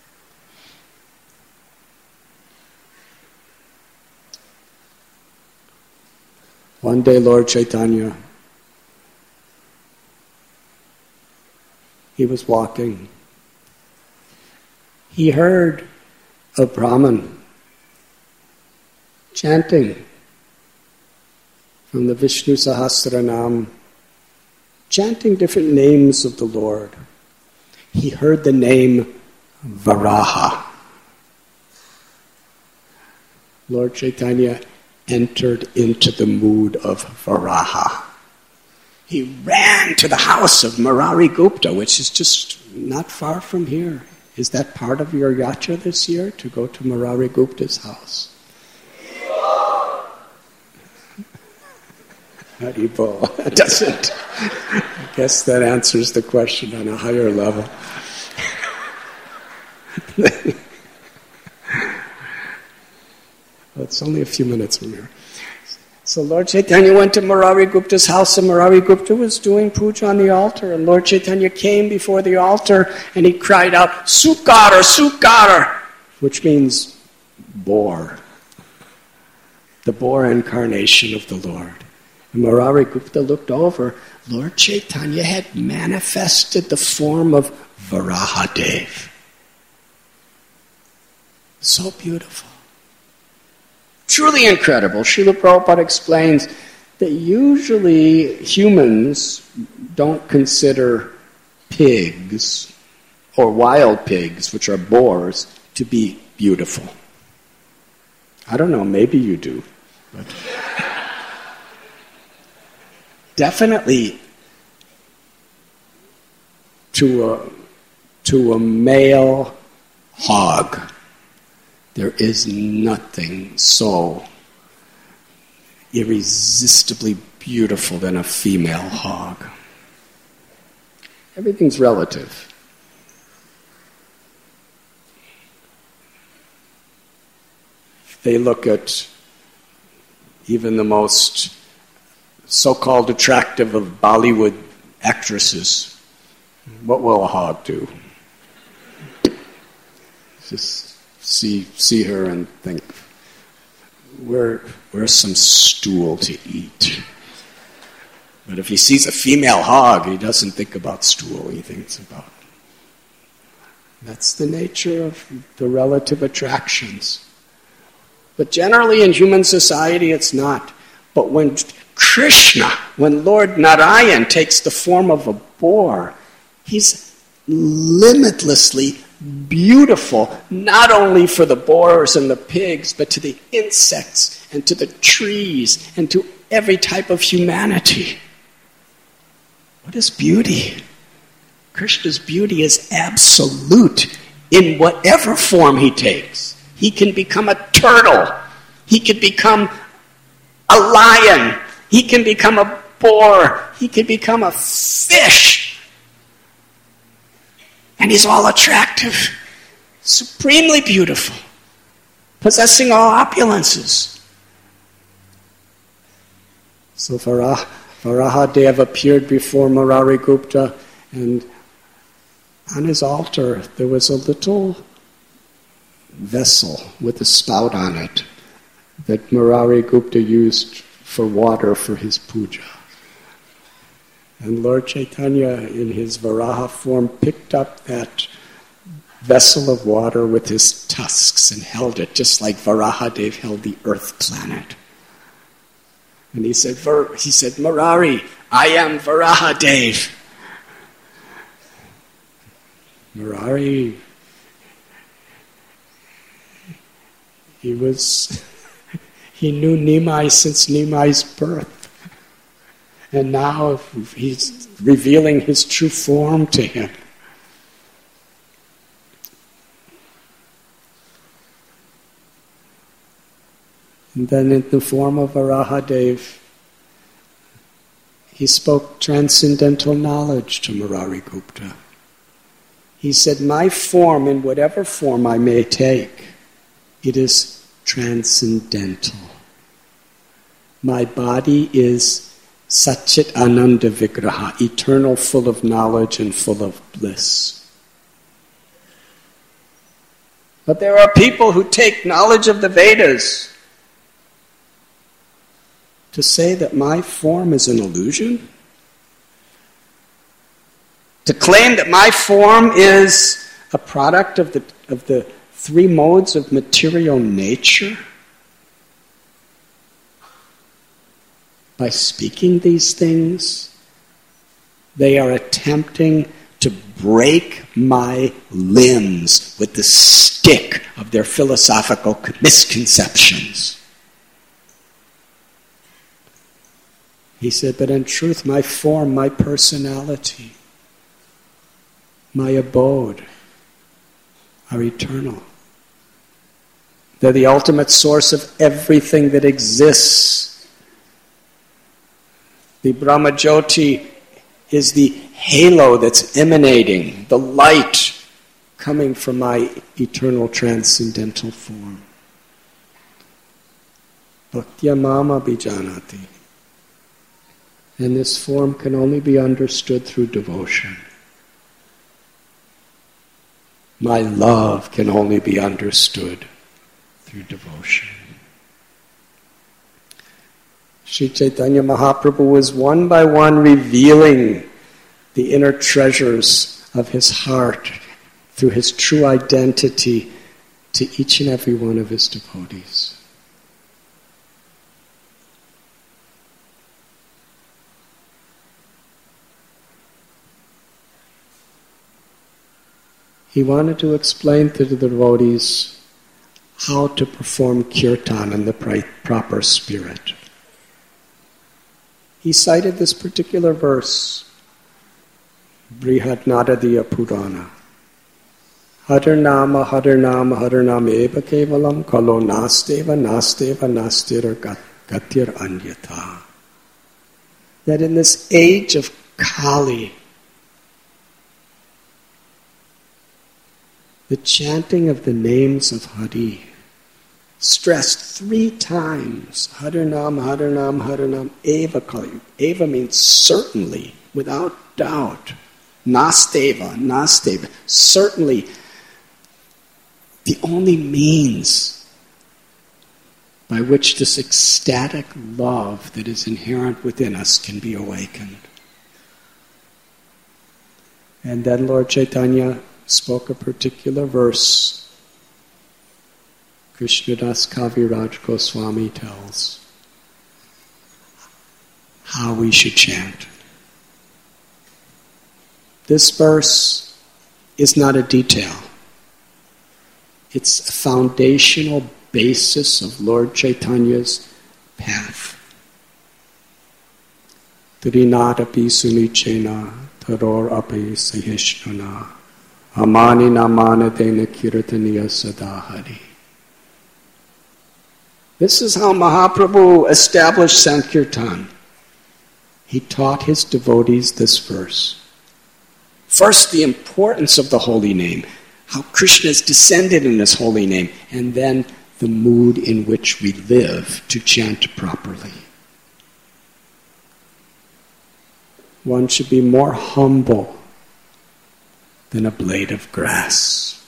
One day Lord Chaitanya, he was walking. He heard a Brahmin chanting from the Vishnu Sahasranam, chanting different names of the Lord. He heard the name Varaha. Lord Chaitanya entered into the mood of Varaha. He ran to the house of Murari Gupta, which is just not far from here. Is that part of your yatra this year, to go to Murari Gupta's house? Haribol. Doesn't. I guess that answers the question on a higher level. Well, it's only a few minutes from here. So Lord Chaitanya went to Murari Gupta's house, and Murari Gupta was doing puja on the altar, and Lord Chaitanya came before the altar and he cried out, Sukara, Sukara, which means boar, the boar incarnation of the Lord. And Murari Gupta looked over. Lord Chaitanya had manifested the form of Varahadev. So beautiful. Truly incredible. Srila Prabhupada explains that usually humans don't consider pigs or wild pigs, which are boars, to be beautiful. I don't know, maybe you do. But definitely to a, to a male hog, there is nothing so irresistibly beautiful than a female hog. Everything's relative. They look at even the most so-called attractive of Bollywood actresses. What will a hog do? Just see see her and think, where where's some stool to eat? But if he sees a female hog, he doesn't think about stool, he thinks about. That's the nature of the relative attractions. But generally in human society it's not. But when Krishna, when Lord Narayan takes the form of a boar, he's limitlessly beautiful, not only for the boars and the pigs, but to the insects and to the trees and to every type of humanity. What is beauty? Krishna's beauty is absolute in whatever form he takes. He can become a turtle. He can become a lion. He can become a boar. He can become a fish. And he's all attractive, supremely beautiful, possessing all opulences. So Varaha, Varahadev appeared before Murari Gupta, and on his altar there was a little vessel with a spout on it that Murari Gupta used for water for his puja. And Lord Chaitanya, in his Varaha form, picked up that vessel of water with his tusks and held it, just like Varahadev held the earth planet. And he said, he said, Murari, I am Varahadev. Murari, he was, he knew Nimai since Nimai's birth. And now he's revealing his true form to him. And then in the form of Varahadev, he spoke transcendental knowledge to Murari Gupta. He said, my form, in whatever form I may take, it is transcendental. My body is Satchit Ananda Vigraha, eternal, full of knowledge and full of bliss. But there are people who take knowledge of the Vedas to say that my form is an illusion, to claim that my form is a product of the of the three modes of material nature. By speaking these things, they are attempting to break my limbs with the stick of their philosophical misconceptions. He said, but in truth, my form, my personality, my abode are eternal. They're the ultimate source of everything that exists. The Brahmajyoti is the halo that's emanating, the light coming from my eternal transcendental form. Bhaktya mama bijanati. And this form can only be understood through devotion. My love can only be understood through devotion. Sri Chaitanya Mahaprabhu was one by one revealing the inner treasures of his heart through his true identity to each and every one of his devotees. He wanted to explain to the devotees, how to perform kirtan in the proper spirit. He cited this particular verse, Brihad Nadadiya Purana. Harinama, Harinama, Harinama eva kevalam kalo nasteva, nasteva, nastir gatir anyata. That in this age of Kali, the chanting of the names of Hari, stressed three times, Harinam, Harinam, Harinam, eva kali. Eva means certainly, without doubt. Nasteva, nasteva, certainly. The only means by which this ecstatic love that is inherent within us can be awakened. And then Lord Chaitanya spoke a particular verse. Krishnadas Kaviraj Goswami tells how we should chant. This verse is not a detail. It's a foundational basis of Lord Chaitanya's path. Trinadapi sunichena taror api sahishnana amani namana dena kirtaniya sadahari. This is how Mahaprabhu established Sankirtan. He taught his devotees this verse. First, the importance of the holy name, how Krishna has descended in his holy name, and then the mood in which we live to chant properly. One should be more humble than a blade of grass.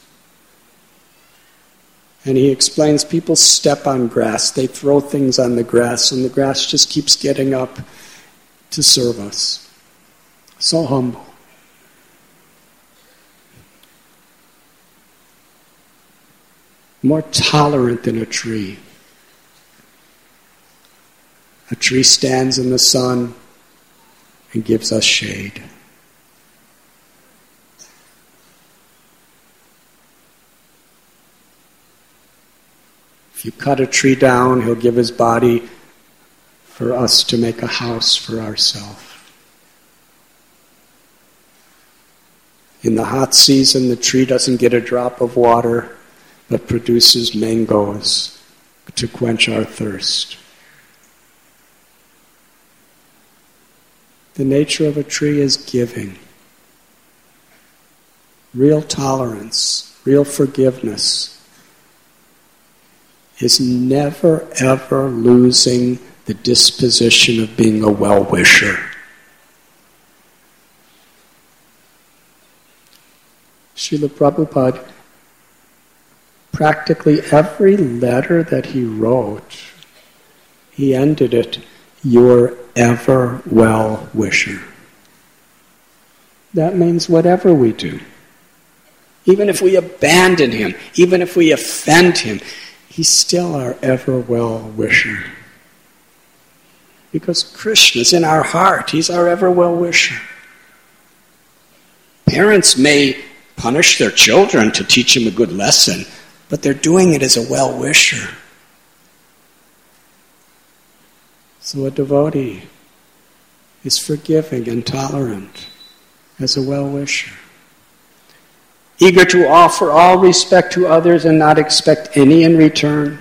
And he explains people step on grass, they throw things on the grass, and the grass just keeps getting up to serve us. So humble. More tolerant than a tree. A tree stands in the sun and gives us shade. If you cut a tree down, he'll give his body for us to make a house for ourselves. In the hot season, the tree doesn't get a drop of water, but produces mangoes to quench our thirst. The nature of a tree is giving. Real tolerance, real forgiveness is never ever losing the disposition of being a well-wisher. Srila Prabhupada, practically every letter that he wrote, he ended it, "Your ever well-wisher." That means whatever we do, even if we abandon him, even if we offend him, he's still our ever well-wisher. Because Krishna's in our heart, he's our ever well-wisher. Parents may punish their children to teach them a good lesson, but they're doing it as a well-wisher. So a devotee is forgiving and tolerant as a well-wisher. Eager to offer all respect to others and not expect any in return.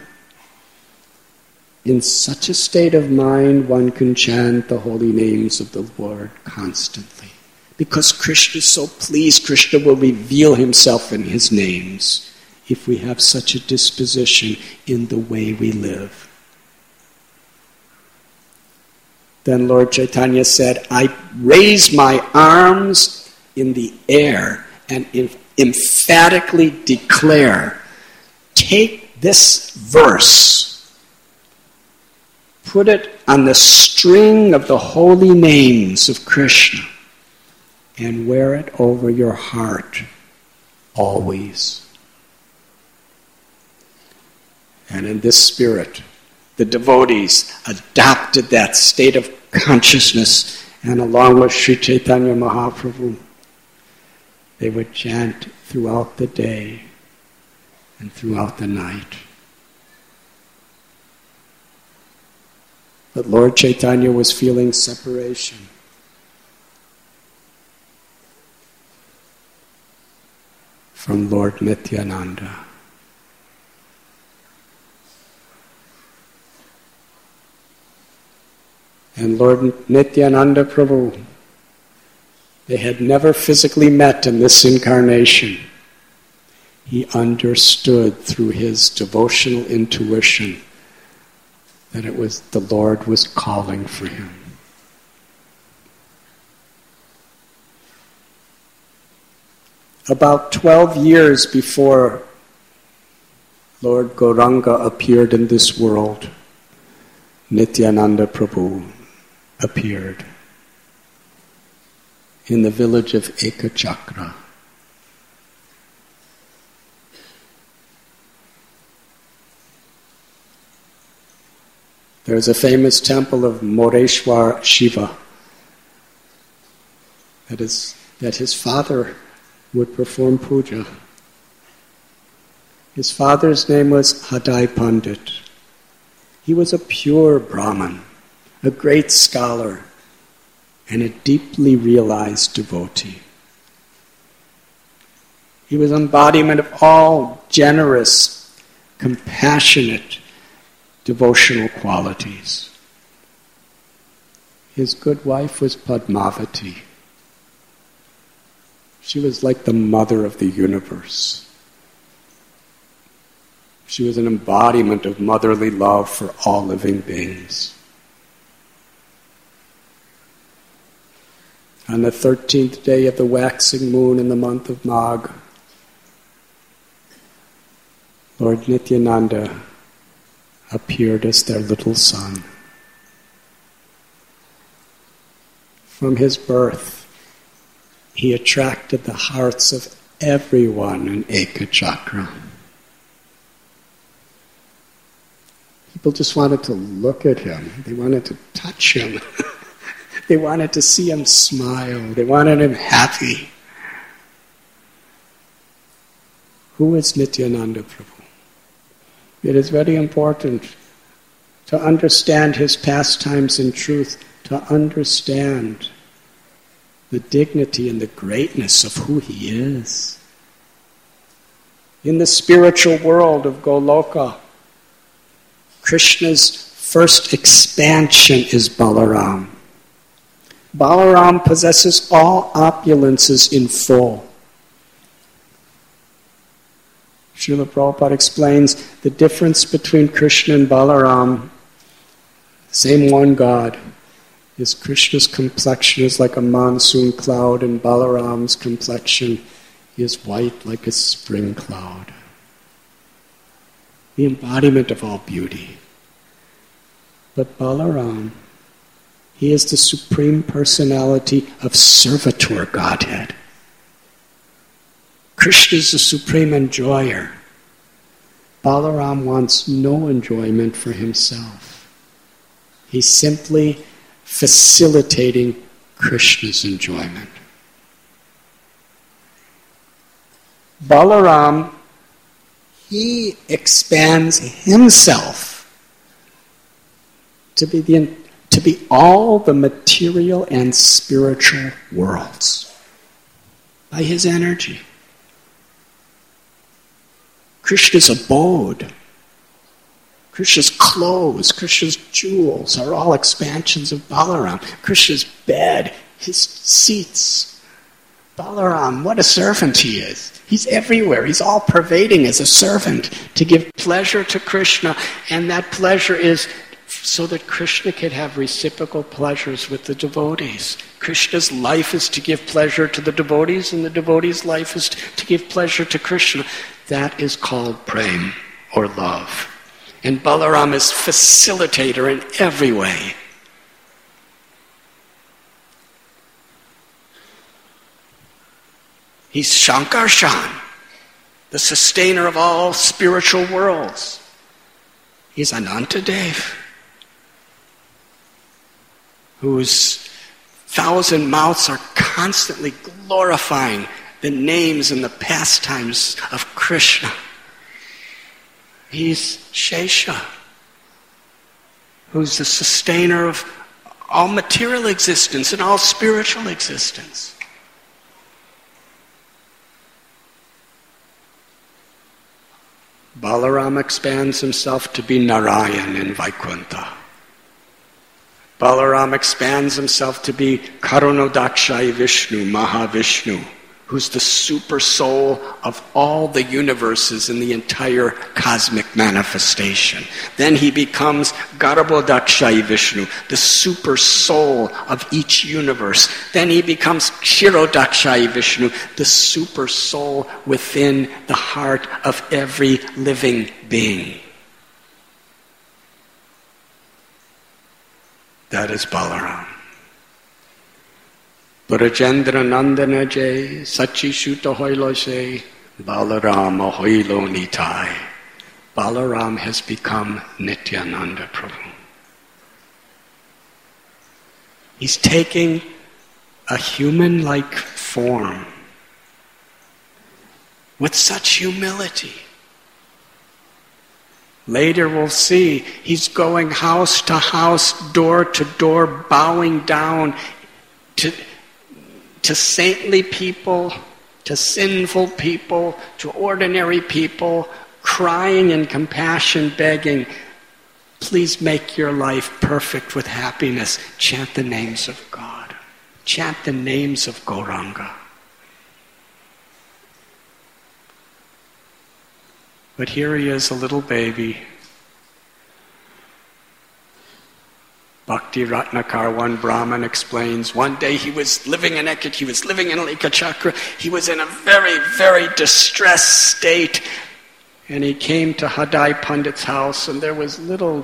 In such a state of mind, one can chant the holy names of the Lord constantly. Because Krishna is so pleased, Krishna will reveal himself in his names if we have such a disposition in the way we live. Then Lord Chaitanya said, I raise my arms in the air and emphatically declare, take this verse, put it on the string of the holy names of Krishna, and wear it over your heart always. And in this spirit, the devotees adopted that state of consciousness, and along with Sri Chaitanya Mahaprabhu, they would chant throughout the day and throughout the night. But Lord Chaitanya was feeling separation. From Lord Nityananda. And Lord Nityananda Prabhu, they had never physically met in this incarnation. He understood through his devotional intuition that it was the Lord was calling for him. About twelve years before Lord Gauranga appeared in this world, Nityananda Prabhu appeared in the village of Ekachakra. There's a famous temple of Moreshwar Shiva that is that his father would perform puja. His father's name was Hadai Pandit. He was a pure Brahmin, a great scholar, and a deeply realized devotee. He was an embodiment of all generous, compassionate, devotional qualities. His good wife was Padmavati. She was like the mother of the universe. She was an embodiment of motherly love for all living beings. On the thirteenth day of the waxing moon in the month of Magh, Lord Nityananda appeared as their little son. From his birth, he attracted the hearts of everyone in Ekachakra. People just wanted to look at him. They wanted to touch him. They wanted to see him smile. They wanted him happy. Who is Nityananda Prabhu? It is very important to understand his pastimes in truth, to understand the dignity and the greatness of who he is. In the spiritual world of Goloka, Krishna's first expansion is Balaram. Balaram possesses all opulences in full. Srila Prabhupada explains the difference between Krishna and Balaram, same one God, is Krishna's complexion is like a monsoon cloud and Balaram's complexion is white like a spring cloud. The embodiment of all beauty. But Balaram, he is the supreme personality of servitor Godhead. Krishna is the supreme enjoyer. Balaram wants no enjoyment for himself. He's simply facilitating Krishna's enjoyment. Balaram, he expands himself to be the, to be all the material and spiritual worlds by his energy. Krishna's abode, Krishna's clothes, Krishna's jewels are all expansions of Balaram. Krishna's bed, his seats. Balaram, what a servant he is. He's everywhere. He's all pervading as a servant to give pleasure to Krishna, and that pleasure is so that Krishna can have reciprocal pleasures with the devotees. Krishna's life is to give pleasure to the devotees, and the devotee's life is to give pleasure to Krishna. That is called prem, or love. And Balaram is facilitator in every way. He's Shankarshan, the sustainer of all spiritual worlds. He's Anantadev, whose thousand mouths are constantly glorifying the names and the pastimes of Krishna. He's Shesha, who's the sustainer of all material existence and all spiritual existence. Balaram expands himself to be Narayan in Vaikuntha. Balaram expands himself to be Karunodakshayi Vishnu, Mahavishnu, who's the super soul of all the universes in the entire cosmic manifestation. Then he becomes Garbhodakshayi Vishnu, the super soul of each universe. Then he becomes Kshirodakshayi Vishnu, the super soul within the heart of every living being. That is Balaram. Brajendra Nandana Jai, Sachi Shuta Hoilo Jai, Balarama Hoilo Nitai. Balaram has become Nityananda Prabhu. He's taking a human-like form with such humility. Later we'll see he's going house to house, door to door, bowing down to, to saintly people, to sinful people, to ordinary people, crying in compassion, begging, please make your life perfect with happiness. Chant the names of God. Chant the names of Gauranga. But here he is, a little baby. Bhakti Ratnakar, one Brahmin, explains, one day he was living in Ekach, he was living in Ekachakra, he was in a very, very distressed state, and he came to Hadai Pandit's house, and there was little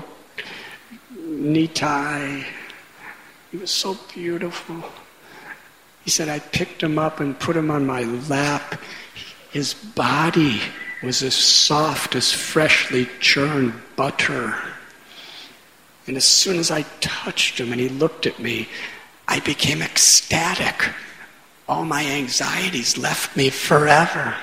Nitai. He was so beautiful. He said, I picked him up and put him on my lap. His body was as soft as freshly churned butter. And as soon as I touched him and he looked at me, I became ecstatic. All my anxieties left me forever.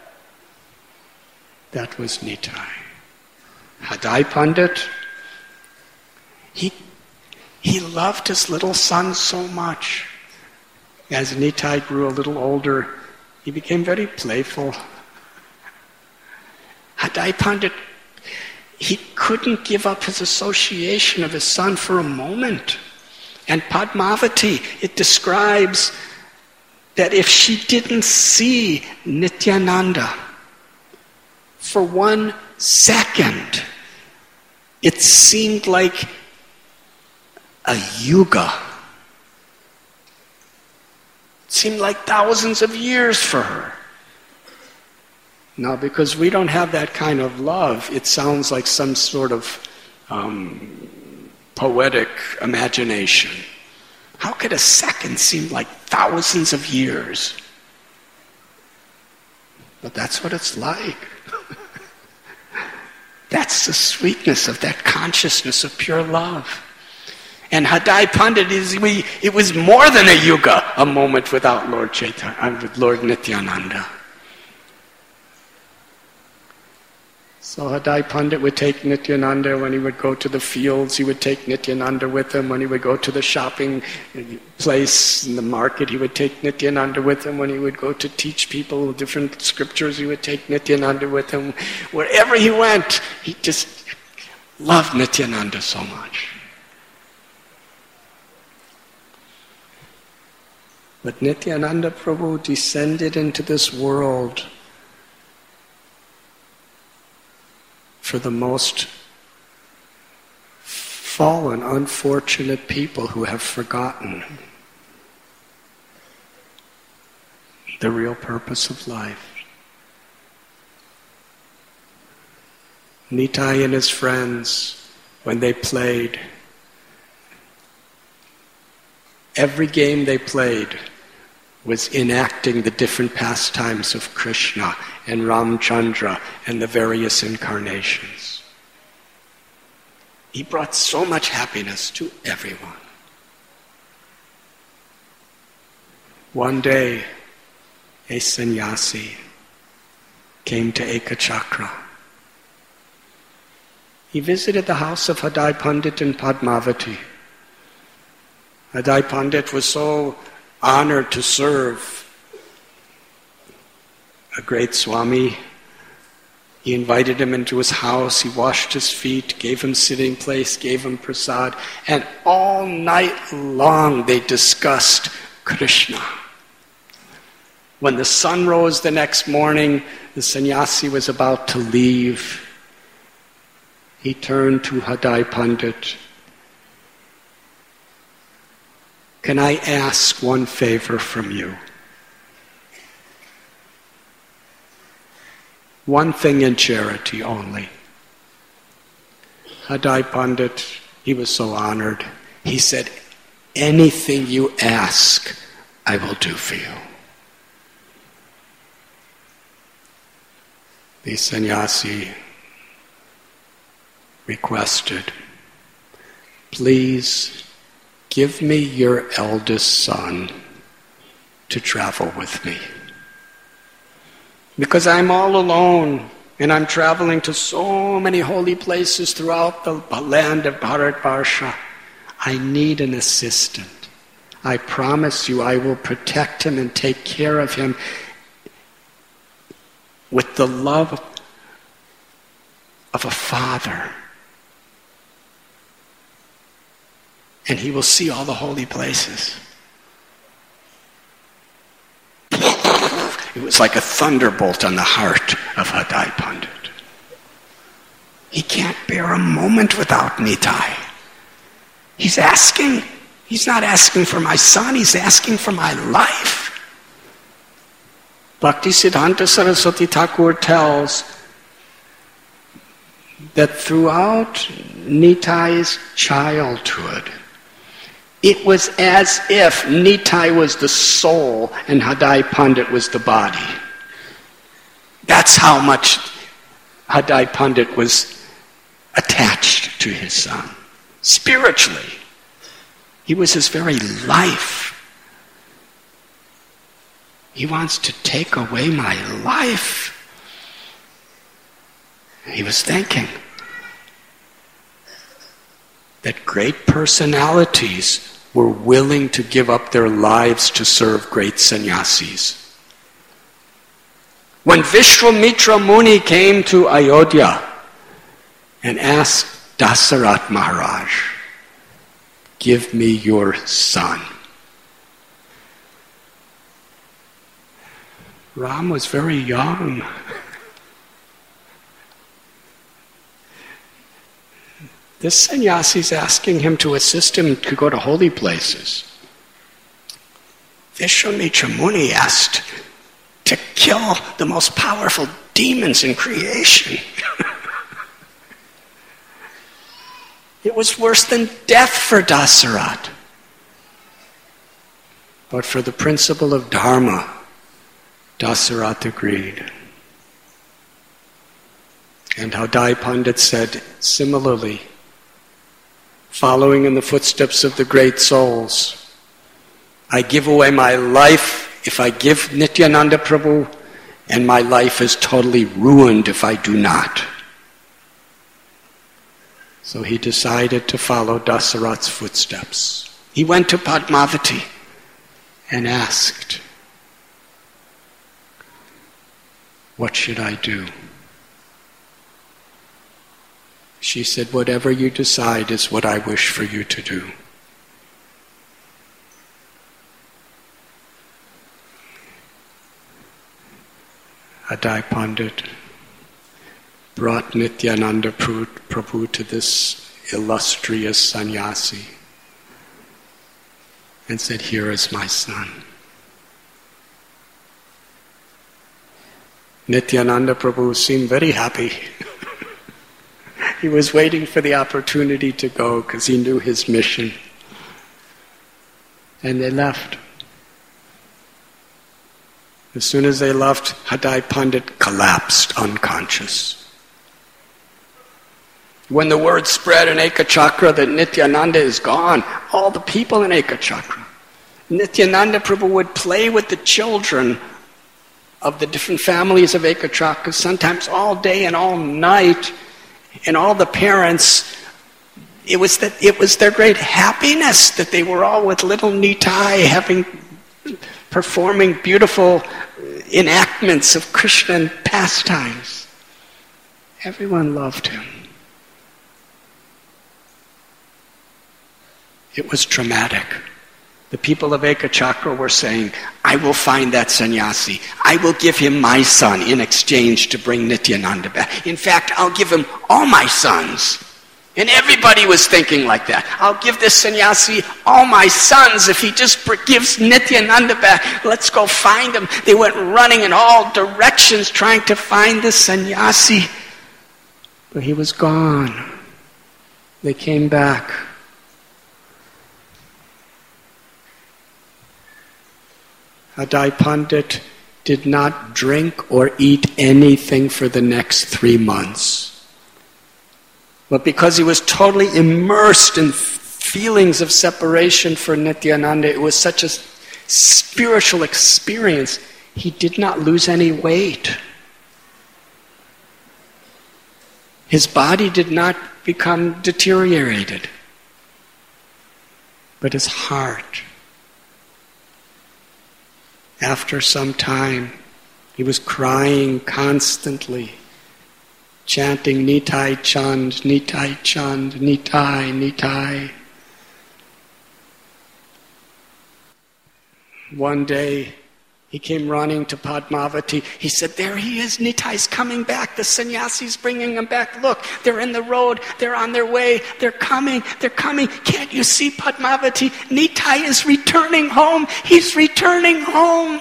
That was Nitai. Hadai Pandit, he, he loved his little son so much. As Nitai grew a little older, he became very playful. Hadai Pandit, he couldn't give up his association of his son for a moment. And Padmavati, it describes that if she didn't see Nityananda for one second, it seemed like a yuga. It seemed like thousands of years for her. Now, because we don't have that kind of love, it sounds like some sort of um, poetic imagination. How could a second seem like thousands of years? But that's what it's like. That's the sweetness of that consciousness of pure love. And Hadai Pandit, is we, it was more than a yuga, a moment without Lord Chaitanya, with Lord Nityananda. So Hadai Pandit would take Nityananda when he would go to the fields. He would take Nityananda with him. When he would go to the shopping place in the market, he would take Nityananda with him. When he would go to teach people different scriptures, he would take Nityananda with him. Wherever he went, he just loved Nityananda so much. But Nityananda Prabhu descended into this world for the most fallen, unfortunate people who have forgotten the real purpose of life. Nitai and his friends, when they played, every game they played was enacting the different pastimes of Krishna and Ramchandra and the various incarnations. He brought so much happiness to everyone. One day, a sannyasi came to Ekachakra. he visited the house of Hadai Pandit in Padmavati. Hadai Pandit was so honored to serve a great Swami. He invited him into his house, he washed his feet, gave him sitting place, gave him prasad, and all night long they discussed Krishna. When the sun rose the next morning, the sannyasi was about to leave. He turned to Hadai Pandit. Can I ask one favor from you? One thing in charity only. Hadai Pandit, he was so honored. He said, anything you ask, I will do for you. The sannyasi requested, please give me your eldest son to travel with me. Because I'm all alone and I'm traveling to so many holy places throughout the land of Bharatvarsha. I need an assistant. I promise you I will protect him and take care of him with the love of a father. And he will see all the holy places. It was like a thunderbolt on the heart of Hadai Pandit. He can't bear a moment without Nitai. He's asking. He's not asking for my son, he's asking for my life. Bhaktisiddhanta Saraswati Thakur tells that throughout Nitai's childhood, it was as if Nitai was the soul and Hadai Pandit was the body. That's how much Hadai Pandit was attached to his son. Spiritually, he was his very life. He wants to take away my life. He was thinking that great personalities were willing to give up their lives to serve great sannyasis. When Vishwamitra Muni came to Ayodhya and asked Dasarat Maharaj, give me your son. Ram was very young. This sannyasi is asking him to assist him to go to holy places. Vishwamitra Muni asked to kill the most powerful demons in creation. It was worse than death for Dasarat. But for the principle of Dharma, Dasarat agreed. And Hadai Pandit said, similarly, following in the footsteps of the great souls, I give away my life if I give Nityananda Prabhu, and my life is totally ruined if I do not. So he decided to follow Dasarat's footsteps. He went to Padmavati and asked, what should I do? She said, whatever you decide is what I wish for you to do. Hadai Pandit brought Nityananda Prabhu to this illustrious sannyasi and said, here is my son. Nityananda Prabhu seemed very happy. He was waiting for the opportunity to go because he knew his mission. And they left. As soon as they left, Hadai Pandit collapsed unconscious. When the word spread in Ekachakra that Nityananda is gone, all the people in Ekachakra, Nityananda Prabhu would play with the children of the different families of Ekachakra, sometimes all day and all night, And all the parents, it was that it was their great happiness that they were all with little Nitai having, performing beautiful enactments of Krishna pastimes. Everyone loved him. It was traumatic. The people of Ekachakra were saying, I will find that sannyasi. I will give him my son in exchange to bring Nityananda back. In fact, I'll give him all my sons. And everybody was thinking like that. I'll give this sannyasi all my sons if he just gives Nityananda back. Let's go find him. They went running in all directions trying to find this sannyasi. But he was gone. They came back. Adai Pandit did not drink or eat anything for the next three months. But because he was totally immersed in feelings of separation for Nityananda, it was such a spiritual experience, he did not lose any weight. His body did not become deteriorated, but his heart. After some time, he was crying constantly, chanting Nitai Chand, Nitai Chand, Nitai, Nitai. One day, he came running to Padmavati. He said, there he is, Nitai's coming back. The sannyasi's bringing him back. Look, they're in the road. They're on their way. They're coming. They're coming. Can't you see Padmavati? Nitai is returning home. He's returning home.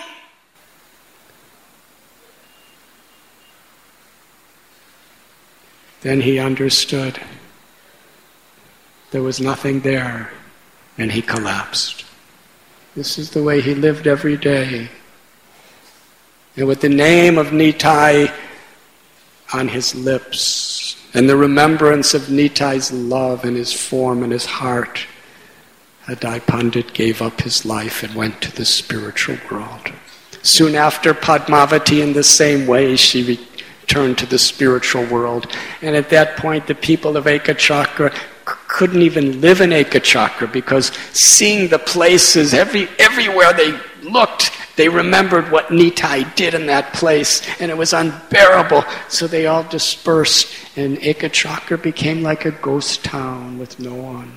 Then he understood. There was nothing there, and he collapsed. This is the way he lived every day. And with the name of Nitai on his lips, and the remembrance of Nitai's love and his form and his heart, Adai Pandit gave up his life and went to the spiritual world. Soon after, Padmavati, in the same way, she returned to the spiritual world. And at that point, the people of Ekachakra couldn't even live in Ekachakra because seeing the places, every everywhere they looked, they remembered what Nitai did in that place, and it was unbearable. So they all dispersed, and Ekachakra became like a ghost town with no one.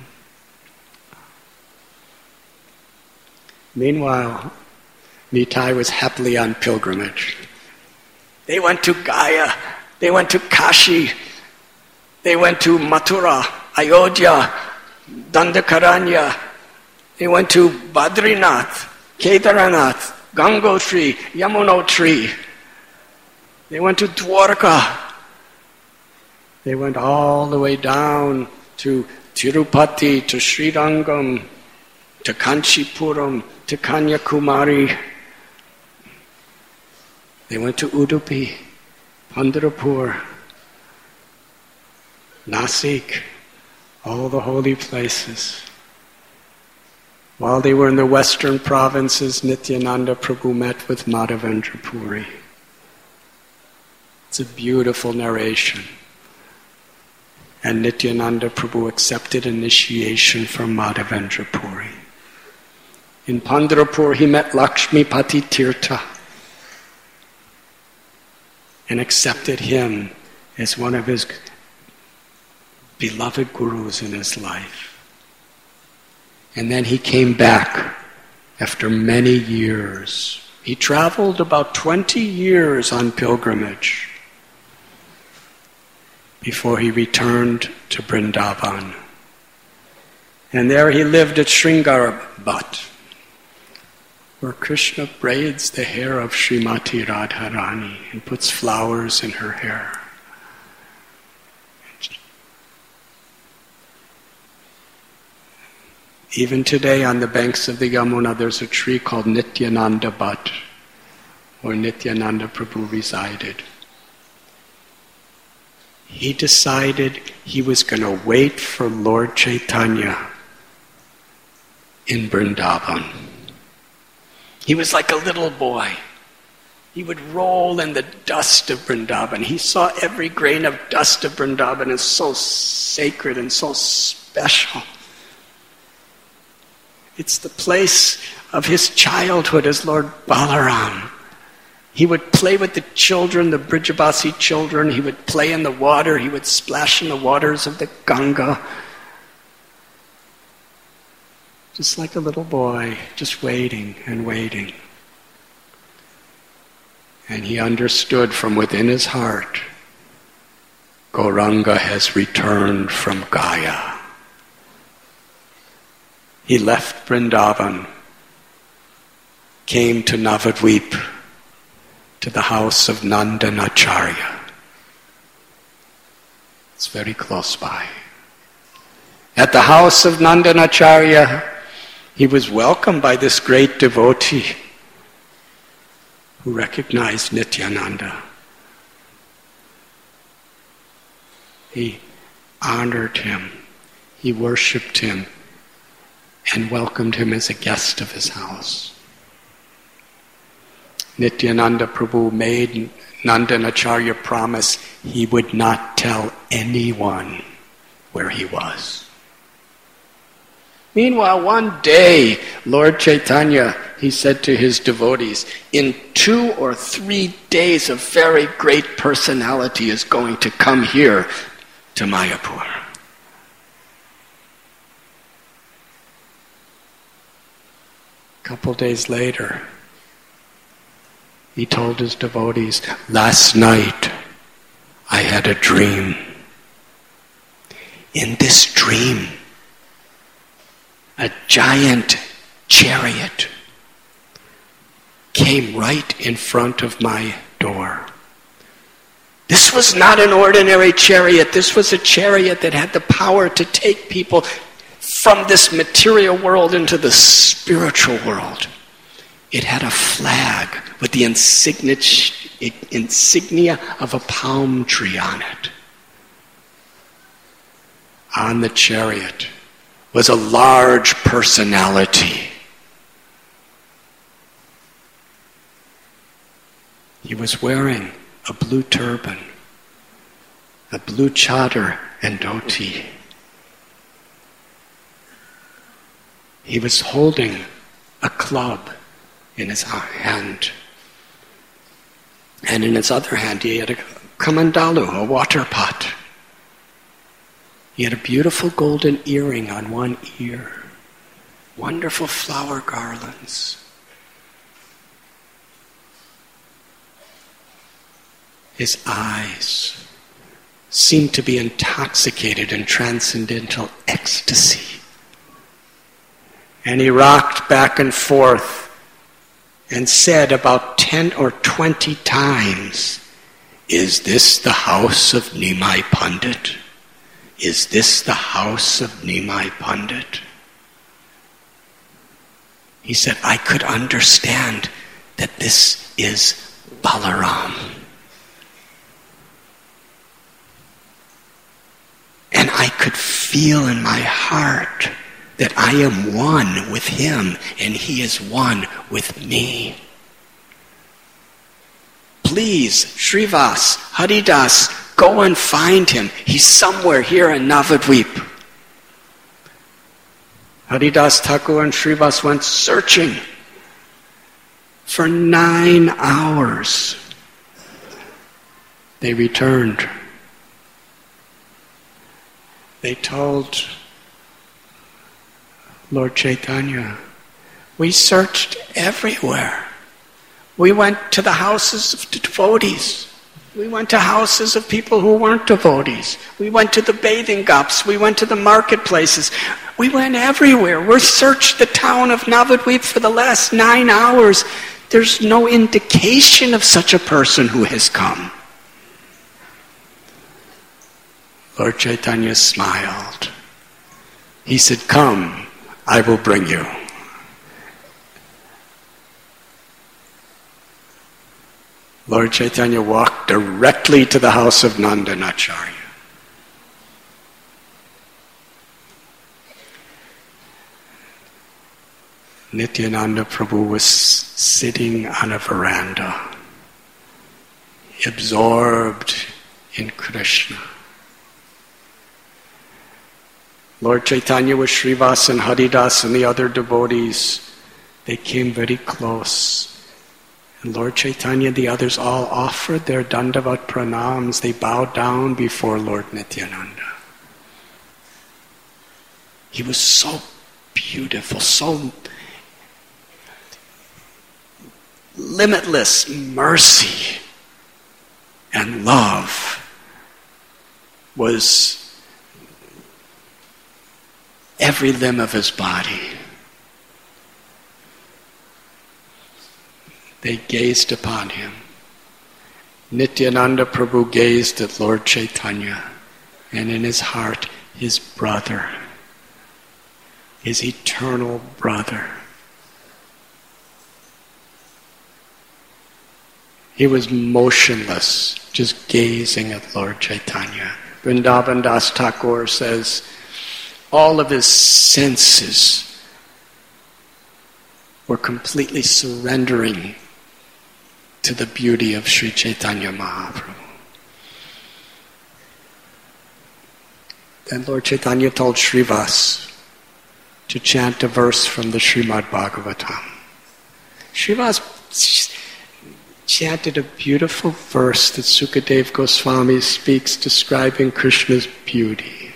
Meanwhile, Nitai was happily on pilgrimage. They went to Gaya, they went to Kashi, they went to Mathura, Ayodhya, Dandakaranya, they went to Badrinath, Kedaranath, Gangotri, Yamunotri. They went to Dwarka. They went all the way down to Tirupati, to Srirangam, to Kanchipuram, to Kanyakumari. They went to Udupi, Pandharpur, Nasik, all the holy places. While they were in the western provinces, Nityananda Prabhu met with Madhavendra Puri. It's a beautiful narration. And Nityananda Prabhu accepted initiation from Madhavendra Puri. In Pandharpur, he met Lakshmipati Tirtha and accepted him as one of his beloved gurus in his life. And then he came back after many years. He traveled about twenty years on pilgrimage before he returned to Vrindavan. And there he lived at Sringara Bhat, where Krishna braids the hair of Srimati Radharani and puts flowers in her hair. Even today on the banks of the Yamuna, there's a tree called Nityananda Bhat, where Nityananda Prabhu resided. He decided he was going to wait for Lord Chaitanya in Vrindavan. He was like a little boy. He would roll in the dust of Vrindavan. He saw every grain of dust of Vrindavan as so sacred and so special. It's the place of his childhood as Lord Balaram. He would play with the children, the Brijavasi children. He would play in the water. He would splash in the waters of the Ganga. Just like a little boy, just waiting and waiting. And he understood from within his heart, Gauranga has returned from Gaya. He left Vrindavan, came to Navadvip, to the house of Nandanacharya. It's very close by. At the house of Nandanacharya, he was welcomed by this great devotee who recognized Nityananda. He honored him, he worshipped him, and welcomed him as a guest of his house. Nityananda Prabhu made Nandanacharya promise he would not tell anyone where he was. Meanwhile, one day, Lord Chaitanya, he said to his devotees, in two or three days a very great personality is going to come here to Mayapur. A couple days later, he told his devotees, last night I had a dream. In this dream, a giant chariot came right in front of my door. This was not an ordinary chariot. This was a chariot that had the power to take people from this material world into the spiritual world. It had a flag with the insignia, insignia of a palm tree on it. On the chariot was a large personality. He was wearing a blue turban, a blue chadar and dhoti. He was holding a club in his hand. And in his other hand he had a kamandalu, a water pot. He had a beautiful golden earring on one ear, wonderful flower garlands. His eyes seemed to be intoxicated in transcendental ecstasy. And he rocked back and forth and said about ten or twenty times, "Is this the house of Nimai Pandit? Is this the house of Nimai Pandit?" He said, I could understand that this is Balaram. And I could feel in my heart that I am one with him and he is one with me. Please, Srivas, Haridas, go and find him. He's somewhere here in Navadvip. Haridas Thakur and Srivas went searching for nine hours. They returned. They told Lord Chaitanya, we searched everywhere. We went to the houses of devotees. We went to houses of people who weren't devotees. We went to the bathing ghats. We went to the marketplaces. We went everywhere. We searched the town of Navadvip for the last nine hours. There's no indication of such a person who has come. Lord Chaitanya smiled. He said, come, I will bring you. Lord Chaitanya walked directly to the house of Nandanacharya. Nityananda Prabhu was sitting on a veranda absorbed in Krishna. Lord Chaitanya with Srivas and Haridas and the other devotees, they came very close. And Lord Chaitanya and the others all offered their Dandavat pranams. They bowed down before Lord Nityananda. He was so beautiful, so limitless mercy and love was every limb of his body. They gazed upon him. Nityananda Prabhu gazed at Lord Chaitanya, and in his heart, his brother, his eternal brother. He was motionless, just gazing at Lord Chaitanya. Vrindavan Das Thakur says, all of his senses were completely surrendering to the beauty of Sri Chaitanya Mahaprabhu. Then Lord Chaitanya told Srivas to chant a verse from the Srimad Bhagavatam. Srivas chanted a beautiful verse that Sukadev Goswami speaks describing Krishna's beauty.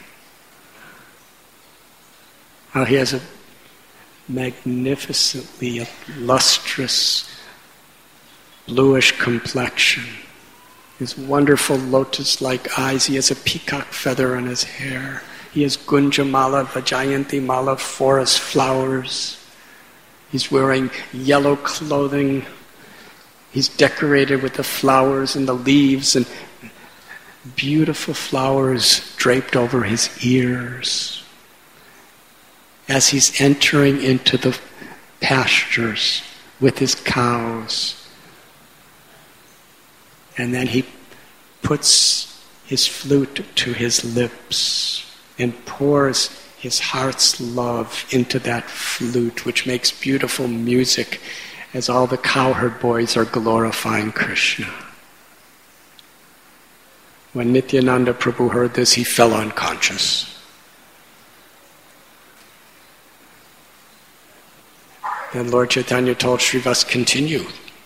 How he has a magnificently lustrous, bluish complexion. His wonderful lotus-like eyes. He has a peacock feather on his hair. He has Gunjamala, Vajayanti Mala, forest flowers. He's wearing yellow clothing. He's decorated with the flowers and the leaves and beautiful flowers draped over his ears. As he's entering into the pastures with his cows. And then he puts his flute to his lips and pours his heart's love into that flute, which makes beautiful music as all the cowherd boys are glorifying Krishna. When Nityananda Prabhu heard this, he fell unconscious. Then Lord Chaitanya told Srivas, continue.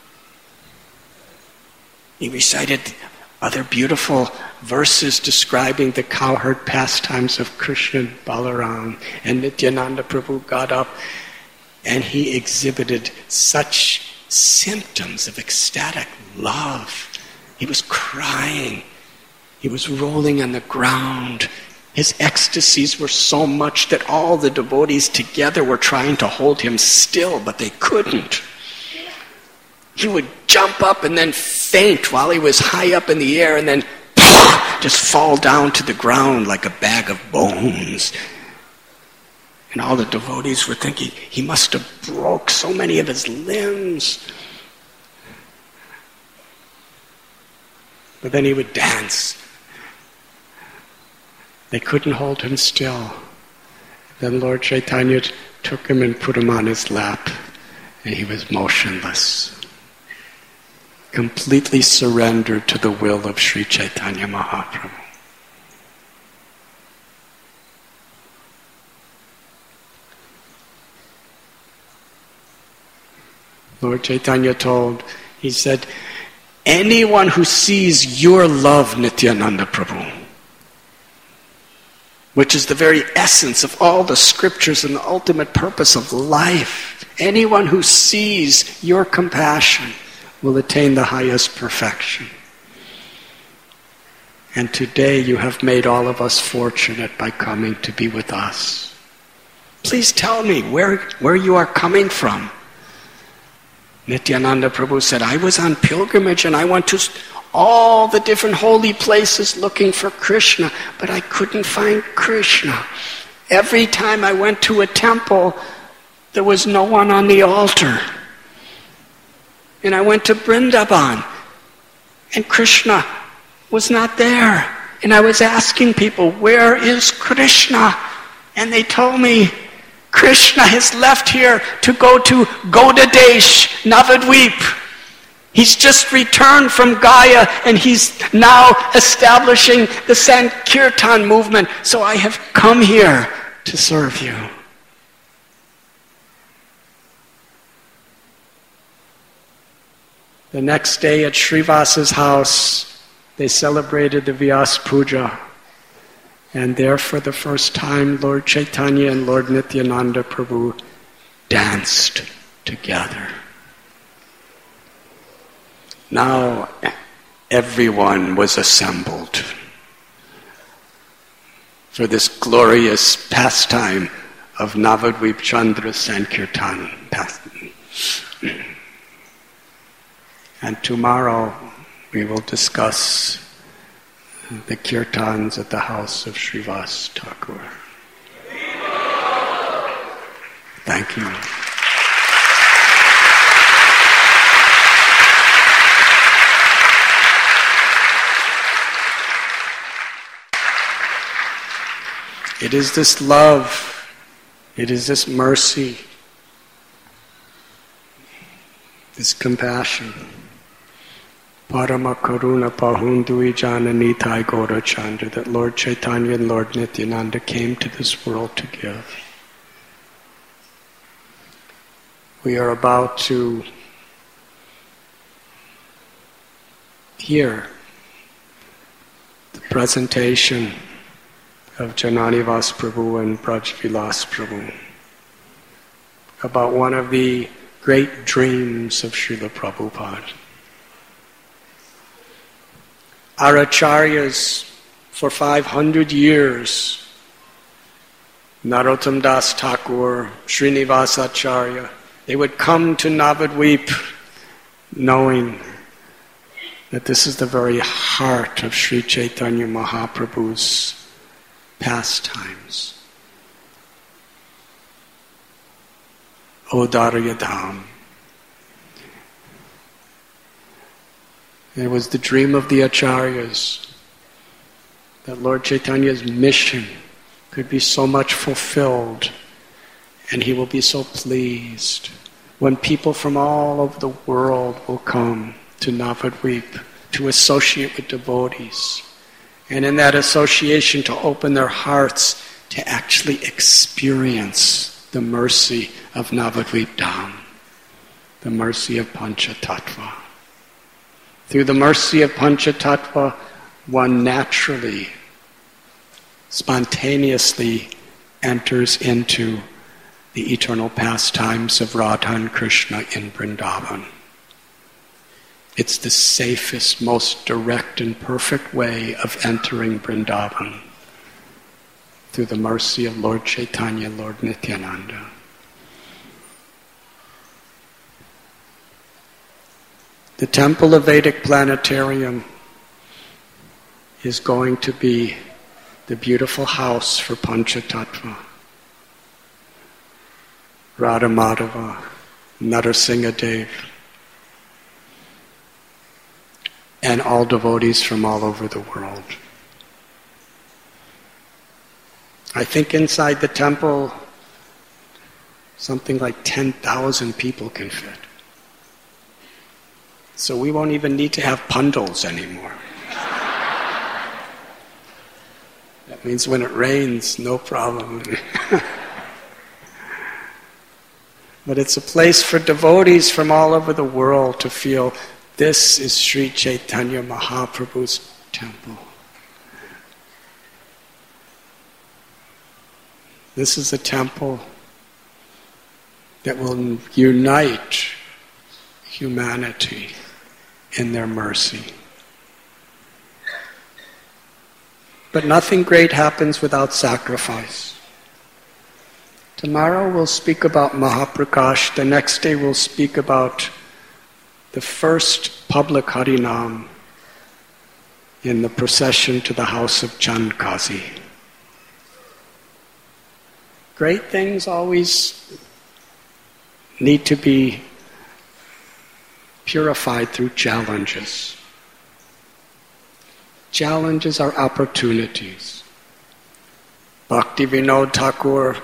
He recited other beautiful verses describing the cowherd pastimes of Krishna and Balaram. And Nityananda Prabhu got up and he exhibited such symptoms of ecstatic love. He was crying. He was rolling on the ground. His ecstasies were so much that all the devotees together were trying to hold him still, but they couldn't. He would jump up and then faint while he was high up in the air and then just fall down to the ground like a bag of bones. And all the devotees were thinking, he must have broke so many of his limbs. But then he would dance. They couldn't hold him still. Then Lord Chaitanya took him and put him on his lap, and he was motionless, completely surrendered to the will of Sri Chaitanya Mahaprabhu. Lord Chaitanya told, he said, anyone who sees your love, Nityananda Prabhu, which is the very essence of all the scriptures and the ultimate purpose of life, anyone who sees your compassion will attain the highest perfection. And today you have made all of us fortunate by coming to be with us. Please tell me where, where you are coming from. Nityananda Prabhu said, I was on pilgrimage and I went to all the different holy places looking for Krishna, but I couldn't find Krishna. Every time I went to a temple, there was no one on the altar. And I went to Vrindavan, and Krishna was not there. And I was asking people, where is Krishna? And they told me, Krishna has left here to go to Godadesh, Navadvip. He's just returned from Gaya and he's now establishing the Sankirtan movement. So I have come here to serve you. The next day at Srivasa's house, they celebrated the Vyas Puja. And there for the first time, Lord Chaitanya and Lord Nityananda Prabhu danced together. Now everyone was assembled for this glorious pastime of Navadvip Chandra Sankirtan. And tomorrow we will discuss the kirtans at the house of Srivas Thakur. Thank you. It is this love, it is this mercy, this compassion. Parama Karuna Pahundui Janani Thai Gaura Chandra, that Lord Chaitanya and Lord Nityananda came to this world to give. We are about to hear the presentation of Jananivas Prabhu and Braj Vilas Prabhu about one of the great dreams of Srila Prabhupada. Our acharyas for five hundred years, Narottam Das Thakur, Srinivas Acharya, they would come to Navadvip knowing that this is the very heart of Sri Chaitanya Mahaprabhu's pastimes. Odarya Dham. It was the dream of the acharyas that Lord Chaitanya's mission could be so much fulfilled and he will be so pleased when people from all over the world will come to Navadvip to associate with devotees. And in that association to open their hearts to actually experience the mercy of Navadvip Dham, the mercy of Panchatattva. Through the mercy of Panchatattva, one naturally, spontaneously enters into the eternal pastimes of Radha and Krishna in Vrindavan. It's the safest, most direct and perfect way of entering Vrindavan through the mercy of Lord Chaitanya, Lord Nityananda. The Temple of Vedic Planetarium is going to be the beautiful house for Panchatattva. Radha Madhava, Narasingha Dev, and all devotees from all over the world. I think inside the temple, something like ten thousand people can fit. So we won't even need to have pandals anymore. That means when it rains, no problem. But it's a place for devotees from all over the world to feel this is Sri Chaitanya Mahaprabhu's temple. This is a temple that will unite humanity in their mercy. But nothing great happens without sacrifice. Tomorrow we'll speak about Mahaprakash. The next day we'll speak about the first public Harinam in the procession to the house of Chandkazi. Great things always need to be purified through challenges. Challenges are opportunities. Bhakti Vinod Thakur,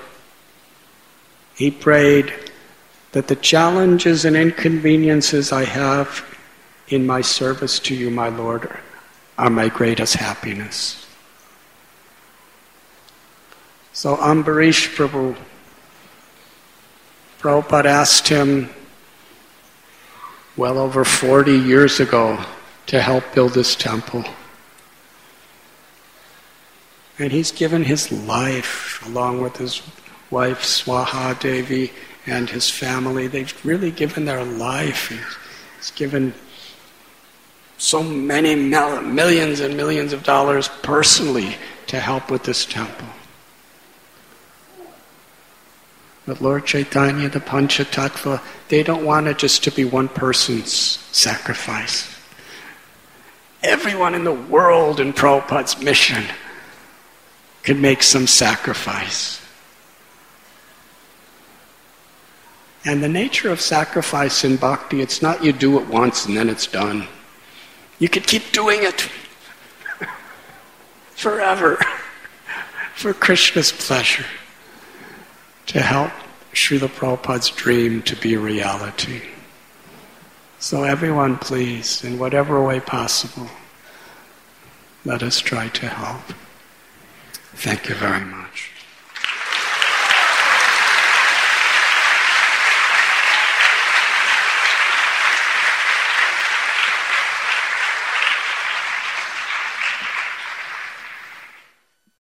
he prayed that the challenges and inconveniences I have in my service to you, my Lord, are my greatest happiness. So Ambarish Prabhu, Prabhupada asked him well over forty years ago to help build this temple. And he's given his life, along with his wife Swaha Devi and his family. They've really given their life. He's given so many mil- millions and millions of dollars personally to help with this temple. But Lord Chaitanya, the Panchatattva, they don't want it just to be one person's sacrifice. Everyone in the world in Prabhupada's mission could make some sacrifice. And the nature of sacrifice in bhakti, it's not you do it once and then it's done. You could keep doing it forever for Krishna's pleasure, to help Srila Prabhupada's dream to be a reality. So everyone, please, in whatever way possible, let us try to help. Thank you very much.